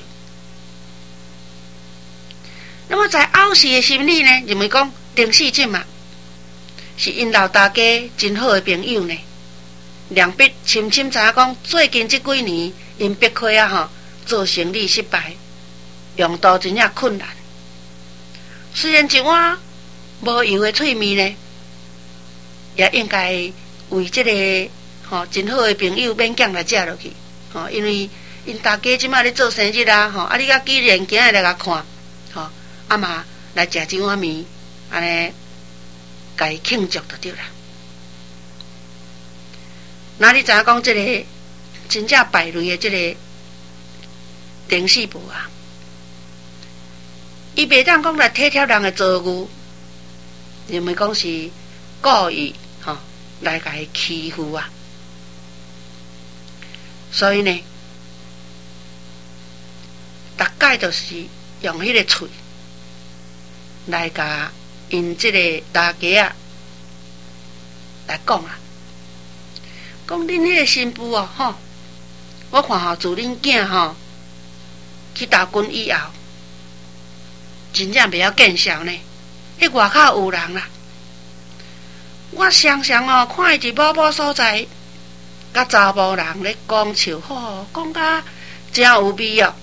[SPEAKER 2] 那么在后世的心理呢，认为讲丁氏姊嘛是因老大家真好的朋友呢。梁必深深知影讲，最近这几年因必开啊吼做生意失败，用度真正困难。虽然一碗无油的脆面呢，也应该为这个吼真好的朋友勉强来食落去吼，因为。因大家即摆咧做生日啦，吼，啊！你甲既然今日来甲看，吼，啊嘛来食一碗面，安尼，甲伊庆祝就对啦。 那你知影讲这个真正败类的这个丁世伯啊，伊袂当讲来体贴人的遭遇，因为讲是故意来甲伊欺负啊，所以呢，大概就是用迄个喙来甲因即个大家啊来讲啊，讲恁迄个新妇哦，我看自恁囝去投军以后，真正袂晓见效呢。迄外口有人啦，我常常看伊伫某某所在，甲查某人咧讲笑好，讲甲真有味哦。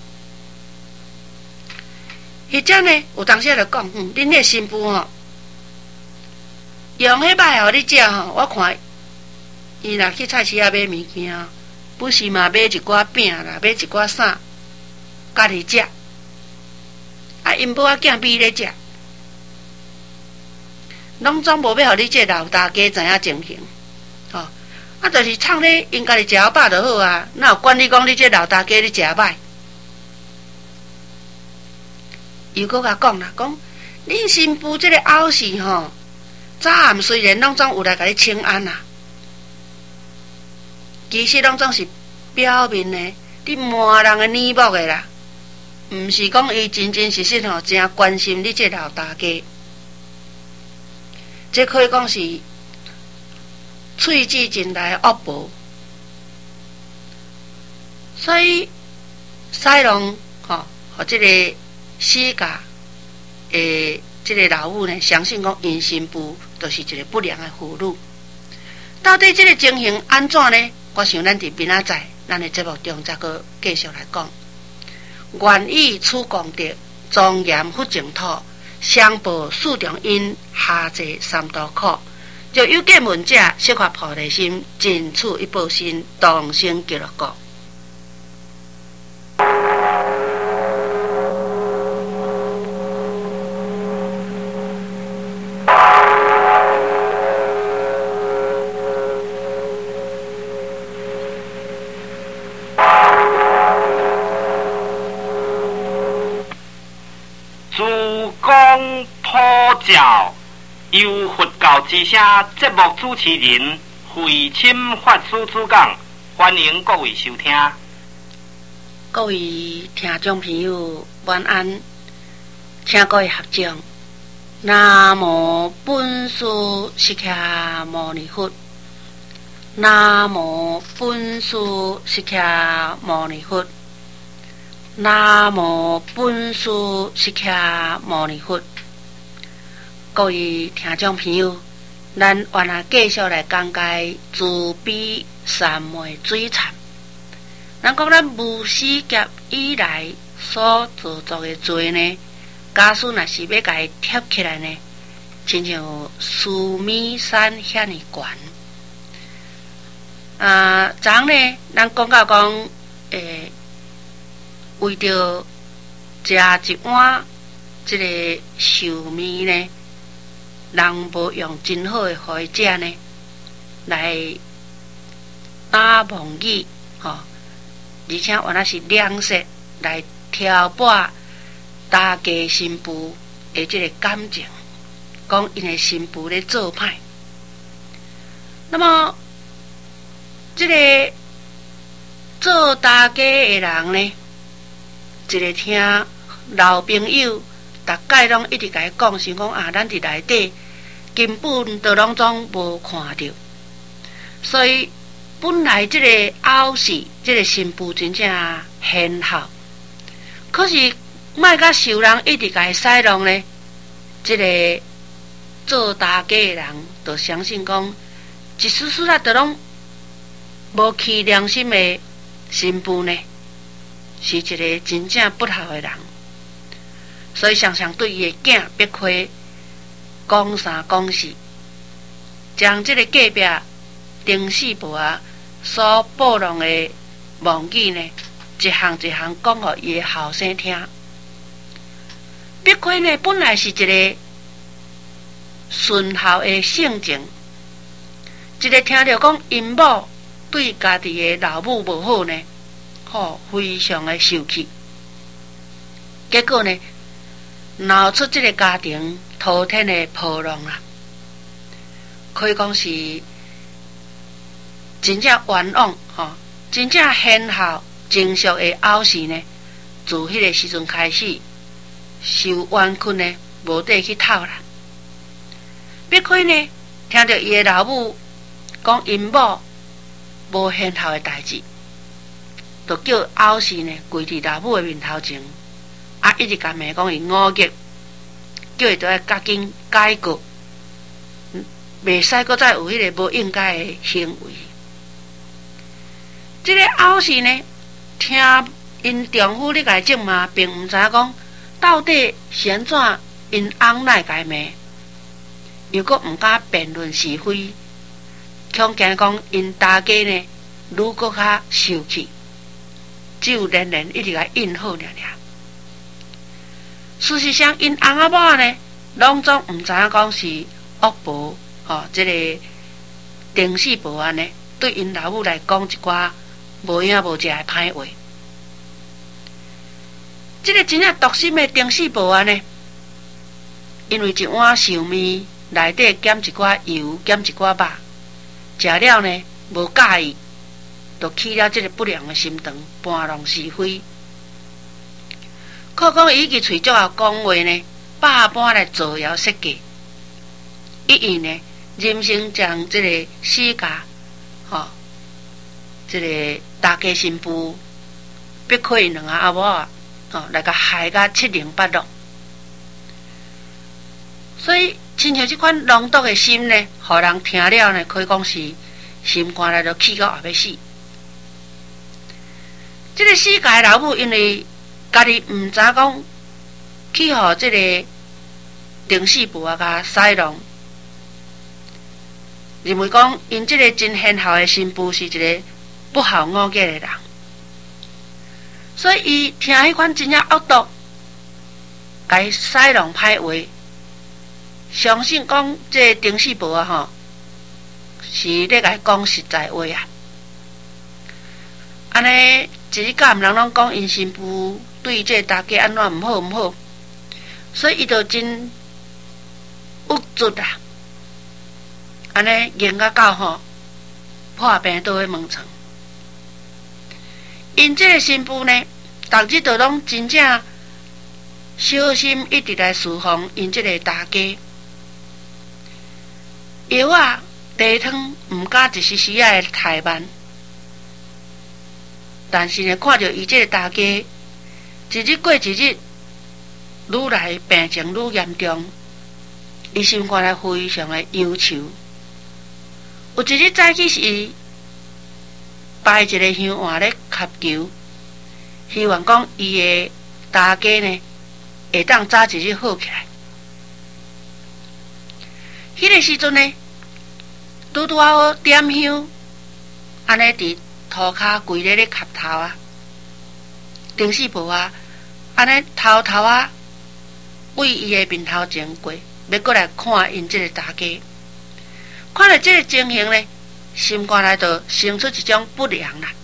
[SPEAKER 2] 迄只呢，有当时就讲，恁迄个新妇用迄摆你食我看伊若去菜市仔买物件，不是嘛买一寡饼啦，买一寡啥，家己食。啊，因某仔囝逼咧食，拢总无要互你这老大家知影情形，啊，就是创咧因家己食饱就好啊，哪有管你讲你这老大家你食歹？又搁甲讲啦，讲恁新妇这个后事早暗虽然拢总有来甲你请安啊，其实拢总是表面的，你瞒人的耳目的啦。毋是讲伊真真实实真关心你这老大家，这可以讲是喙齿真来恶报。所以西龙和这个世家这个老母呢，相信讲因新妇就是一个不良的妇女。到底这个情形安怎呢？我想咱伫明仔载咱的节目中再个继续来讲。愿以此功德，庄严佛净土，相报四重因，下济三途苦。就有见闻者，悉发菩提心，尽此一报身，同生极乐国。
[SPEAKER 1] 教由佛教之声节目主持人慧钦法师主讲，欢迎各位收听。
[SPEAKER 2] 各位听众朋友，晚安，请各位合掌。南无本师释迦牟尼佛，南无本师释迦牟尼佛，南无本师释迦牟尼佛。各位听众朋友，咱原来继续来讲解慈悲三昧水忏。咱讲咱无始劫以来所做作的罪呢，假使若是要甲伊贴起来呢，亲像须弥山遐尼悬。昨呢，咱讲到讲，为着食一碗这个寿面呢，人无用真好的互伊食呢，来打妄语而且原来是两色来挑拨大家新妇的这个感情，讲因的新妇咧做歹。那么这个做大家的人呢，一个听老朋友大概拢一直甲伊讲，想讲咱伫内底根本都拢总无看到，所以本来这个后世这个新妇真正很好，可是莫甲受人一直甲伊使弄呢，这个做大家的人就相信讲，一丝丝啊，都拢无起良心的新妇呢，是一个真正不好的人，所以常常对伊的囝逼亏，讲三讲四，将这个隔壁丁世伯所播弄的妄语呢，一项一项讲给伊的后生听。逼亏呢，本来是一个顺孝的性情，一个听到讲因某对家己的老母无好呢，非常的受气。结果呢，闹出这个家庭滔天的波浪啊，可以讲是真正冤枉真正贤孝正淑的后嗣呢，自迄个时阵开始受冤困呢，无地去讨啦。必亏呢，听到伊的老母讲因某无贤孝的代志，就叫后嗣呢跪伫老母的面头前，一直甲骂讲伊忤逆，叫伊都要赶紧改过，袂使搁再有迄个无应该的行为。这个后嗣呢，听因丈夫咧甲伊责骂，并毋知影讲到底是安怎，因翁来甲伊骂，又搁毋敢辩论是非，恐惊讲因大家呢愈搁较受气，只有连连一直甲应好尔。事实上，因翁仔某呢，拢总毋知影讲是恶婆这个丁氏婆安呢，对因老母来讲一寡无影无食的歹话。这个真正毒心的丁氏婆安呢，因为一碗寿面内底减一寡油，减一寡肉，食了呢无介意，就起了这个不良的心肠，搬弄是非。可讲伊个嘴足后讲话呢，百般来造谣设计，伊呢任性将这个世家，这个大家新妇，逼可以两个阿某啊，来甲害甲七零八落。所以，亲像这款浓毒的心呢，互人听了呢，可以讲是心肝来就气到后要死。这个世家老母因为家己毋知讲去互这个丁氏婆啊甲塞弄，认为讲因这个真贤孝的新妇是一个不孝忤逆的人，所以伊听迄款真正恶毒，甲伊塞弄歹话，相信讲这丁氏婆啊是咧甲伊讲实在话啊。安尼一日到晚人拢讲因新妇对这大家安怎毋好毋好，所以伊就真恶卒啊！安尼严甲到破病倒去门床。因这个新妇呢，逐日都拢真正小心一直来侍奉因这个大家。药啊、茶汤毋敢一时时仔的怠慢，但是呢，看到伊这个大家一日过一日，愈来病情愈严重，伊心肝来非常的忧愁。有一日早起是伊摆一个香碗咧磕求，希望讲伊的大家呢会当早一日好起来。迄个时阵呢，拄好点香，安尼伫涂骹跪咧磕头啊，丁氏婆啊，安尼偷偷啊，为伊的面头前过，要过来看因这个大家。看到这个情形呢，心肝内就生出一种不良啦。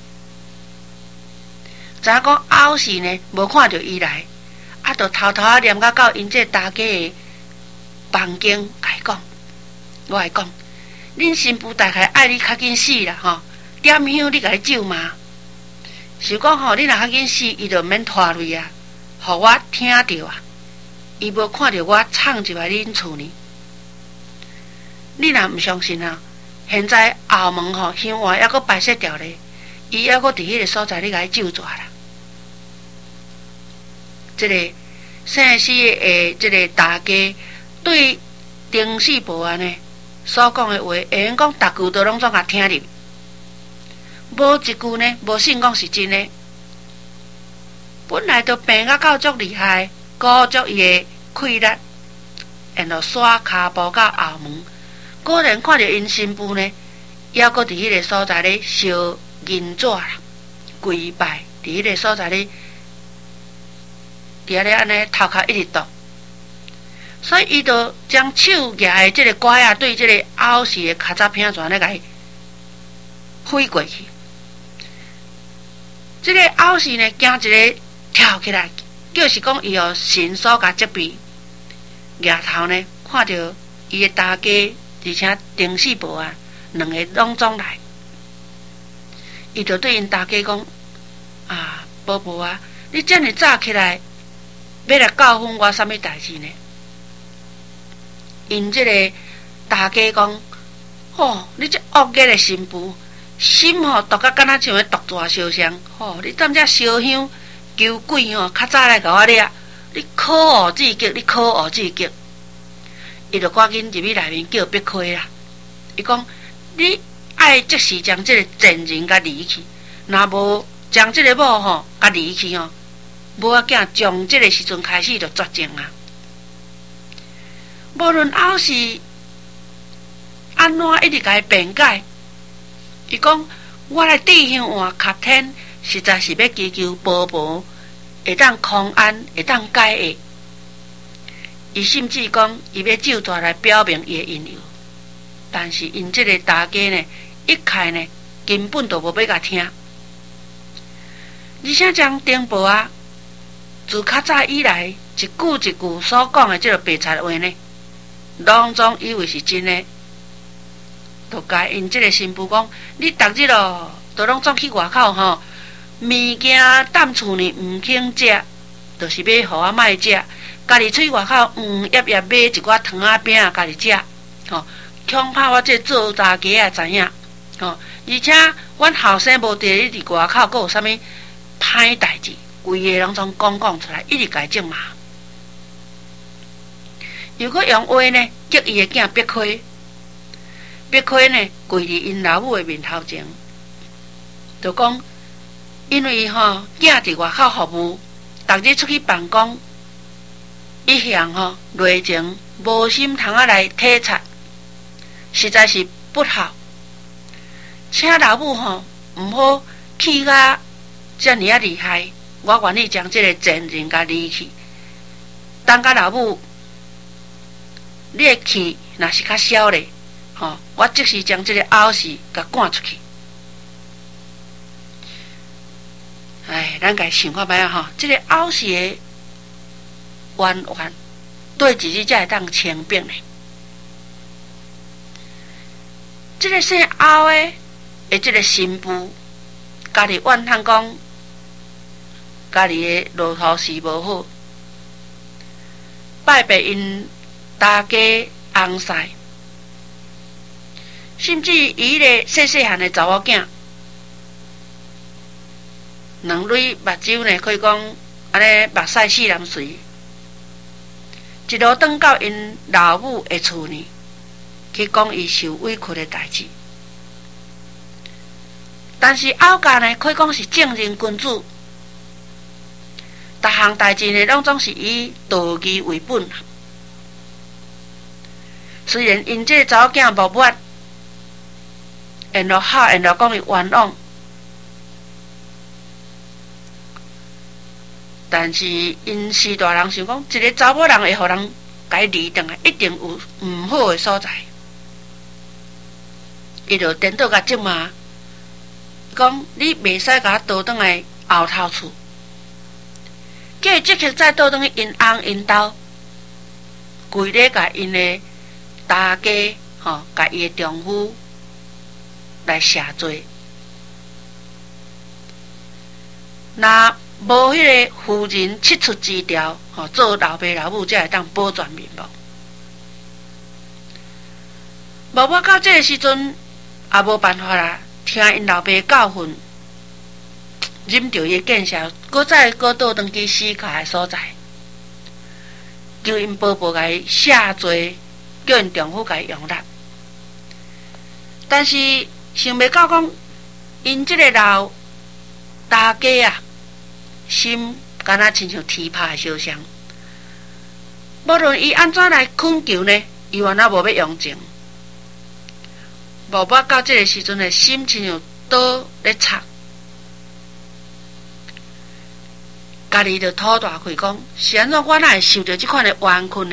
[SPEAKER 2] 知影讲后世呢，无看到伊来，就偷偷啊念到因这大家的房间，甲伊讲，我来讲，恁新妇大概爱你较紧死啦点香你甲伊咒骂，是讲恁若较紧死，伊就免拖累啊，互我听着啊，伊无看到我闯入来恁厝呢。你若毋相信啊，现在后门香碗还阁摆设掉咧，伊还阁伫迄个所在，你甲伊咒住啦。这个姓氏的这个大家对丁氏婆安呢所讲的话，会用讲逐句都拢总甲听入，无一句呢无信讲是真的。本来就病到足厉害，鼓足伊的气力，然后刷骹步到后门。果然看到因新妇呢，还阁伫迄个所在咧烧银纸啦，跪拜伫迄个所在咧，伫遐咧安尼头壳一直动，所以伊就将手举的这个拐啊，对这个后世的卡扎片全咧甲伊飞过去。这个后世呢，惊一个跳起来，就是讲伊互神所甲击毙，额头呢看到伊的大家，而且定死无啊，两个拢总来，伊就对因大家讲：啊，宝宝啊，你这么早起来，要来教训我什么代志呢？因这个大家讲：哦，你这恶劣的新妇，心毒到敢若像咧毒蛇烧香，你踮遮烧香求鬼较早来甲我掠，你可恶至极，你可恶至极！伊就赶紧入去内面叫碧溪啦。伊讲：你爱即时将这个贱人甲离去，若无将这个某甲离去无仔囝从这个时阵开始就绝情啊！无论后是安怎，一直甲伊辩解。伊讲：我来弟兄换磕天，实在是要祈求宝宝会当空安，会当解厄。伊甚至讲，伊要咒大来表明伊的因由，但是因这个大家呢，一概呢根本就无要甲听，而且将丁宝啊，自较早以来一句一句所讲的这个白贼话呢，拢总以为是真的，就甲因这个新妇讲：你逐日都拢总去外口物件踮厝呢毋肯食，就是要互我卖食。家己出去外口，夜买一寡糖仔饼啊，家己食，恐怕我这做大家也知影，而且阮后生无伫你伫外口，阁有啥物歹代志，规个拢总讲出来，一直甲伊种骂。又搁用话呢，激伊的囝碧溪，碧溪呢跪伫因老母的面头前，就讲，因为囝伫外口服务，逐日出去办公。一向热情无心通来体察，实在是不好。请老母毋好气甲遮尔啊厉害，我愿意将这个贱人甲离去。等甲老母，你的气若是较消咧，我即时将这个后事甲赶出去。咱家想看摆啊，这个后事的冤冤对自己才会当清白呢。这个姓后的这个新妇，家己怨叹讲，家己的路途是无好，拜拜因大家翁婿，甚至伊个细汉的查某囝，两蕊目睭呢，可以讲安尼目屎四淋水。一路转到因老母的厝呢，去讲伊受委屈的代志。但是后家呢，可以讲是正人君子，逐项代志呢，拢总是以道义为本。虽然因这个查某囝无抹，因着好，因着讲伊冤枉，但是因是大人想讲，一个查某人会互人甲伊离转来，一定有毋好的所在。伊就颠倒甲责骂，讲你袂使甲我倒转来后头厝，叫伊即刻再倒转去因翁因兜，跪咧甲因的大家甲伊的丈夫来谢罪。那无迄个夫人七出之条，做老爸老母才会当保全面目。无我到这个时阵也无办法啦，听因老爸教训，忍着伊见笑，搁倒转去死卡的所在，求因婆婆甲伊谢罪，叫因丈夫甲伊容纳。但是想袂到讲，因这个老大家啊，心敢若亲像天拍的烧伤。无论伊安怎来恳求呢，伊原来无要用情。无我到这个时阵的心亲像刀咧插，家己就吐大气讲：是安怎我哪会受到这款的冤困呢？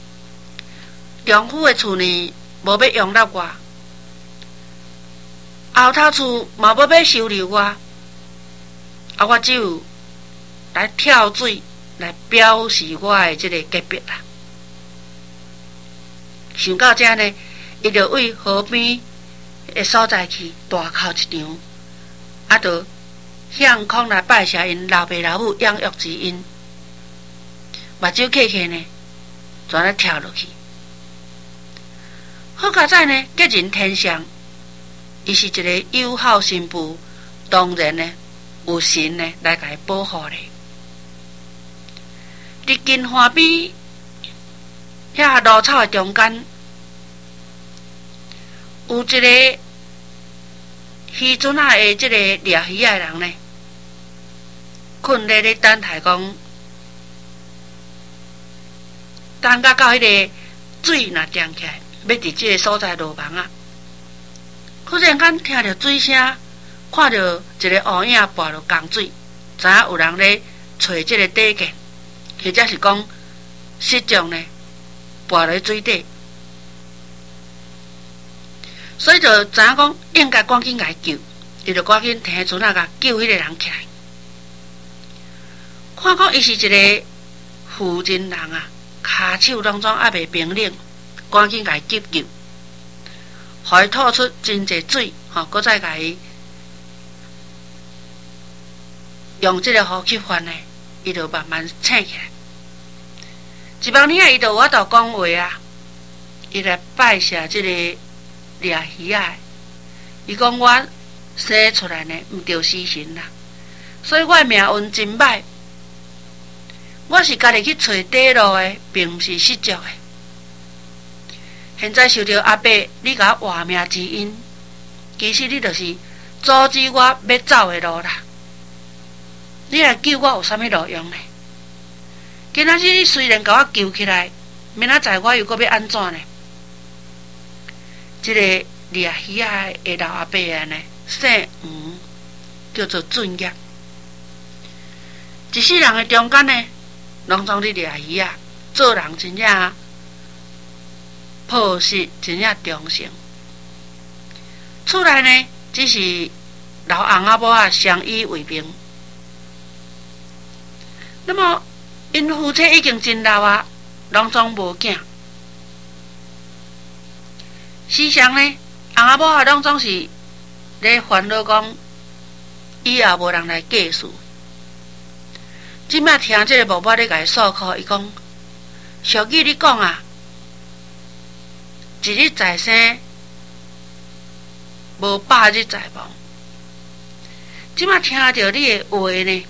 [SPEAKER 2] 丈夫的厝呢，无要容纳我， 后头厝嘛要收留我，我只有来跳水来表示我的这个隔壁啦。想到这呢，伊就为河边的所在去大哭一场，就向空来拜谢因老爸老母养育之恩，目睭刻刻呢，全咧跳落去。好佳哉呢，吉人天相，伊是一个友好新妇，当然呢，有神呢来甲伊保护咧。伫近花边遐芦草的中间，有一个渔船仔的这个掠鱼的人呢，困咧等待讲，等到迄个水若涨起来，要伫这个所在落网啊！忽然间听到水声，看到一个乌影跋落江水，知影有人咧找这个底件，或者是讲失踪呢，跋落水底，所以就知影讲应该赶紧来救，伊就赶紧提船甲救迄个人起来。看讲伊是一个负责人啊，骹手拢总还袂冰冷，赶紧甲伊急救，互伊吐出真济水，搁再甲伊用这个呼吸法呢，伊就慢慢醒起来。一帮年啊，伊就我就讲话啊，伊来拜谢这个掠鱼仔，伊讲我生出来呢，毋着死神啦，所以我的命运真歹。我是家己去找底路的，并毋是失足的。现在受到阿伯你甲我活命之恩，其实你就是阻止我要走的路啦。你来救我有啥物路用呢？今仔日你虽然甲我救起来，明仔载我又搁要安怎呢？这个掠鱼仔的老阿伯啊呢，姓吴，叫做俊业。一世人的中间呢，拢总咧掠鱼啊，做人真正朴实，真正忠诚。厝内呢，只是老翁仔某啊相依为命。那么因夫妻已经真老啊，拢总无囝。时常呢，翁仔某啊拢总是咧烦恼讲，以后无人来继续。即摆听这个婆婆咧甲伊诉苦，伊讲：俗语你讲啊，一日在生，无百日在亡。即摆听到你的话呢，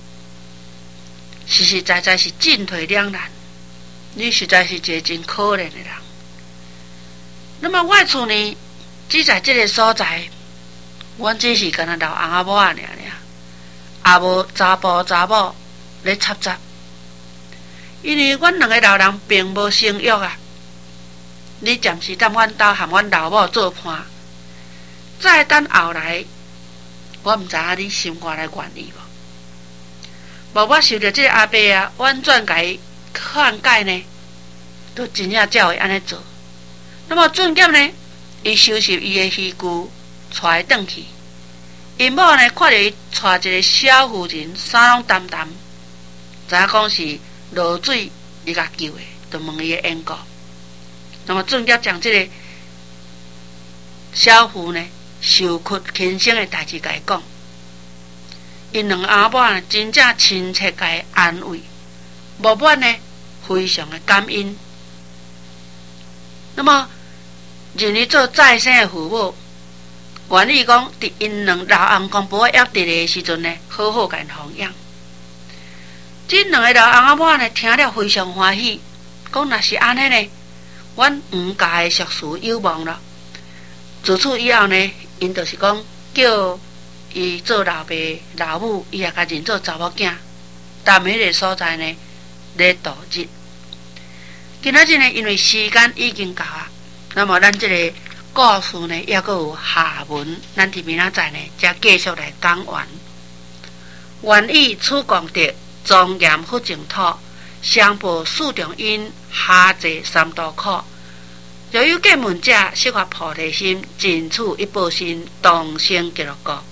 [SPEAKER 2] 实实在在是进退两难。你实在是一个真可怜的人。那么我的厝呢，只在这个所在，阮只是干那老翁仔某仔尔，也无查甫查某咧插杂，因为阮两个老人并无生育啊。你暂时等阮兜含阮老母做伴，再等后来，我毋知影你心肝来愿意无？无我受到这个阿伯啊，婉转甲伊劝解呢，都真正才会安尼做。那么俊业呢，伊收拾伊的渔具，带伊转去。因某呢，看到伊带一个小妇人，衫拢澹澹，知影讲是落水伊甲救的，就问伊的缘故。那么俊业将这个小妇呢受屈轻生的代志甲伊讲，因两阿婆呢真正亲切甲伊安慰，无满呢非常的感恩。那么认伊做再生的父母，愿意讲伫因两老翁公婆要伫的时阵呢，好好甲因奉养。这两个老翁仔某呢听了非常欢喜，讲若是安尼呢，阮黄家的俗事有望了。自此以后呢，因就是讲叫伊做老爸老母，伊也甲认做查某囝，踮迄个所在呢咧度日。今仔日呢，因为时间已经到啊，那么咱这个故事呢，也阁有下文，咱伫明仔载呢，才继续来讲完。愿以此功德，庄严佛净土，上报四重因，下济三途苦。 若有见闻者，悉发菩提心，尽此一报身，同生极乐国。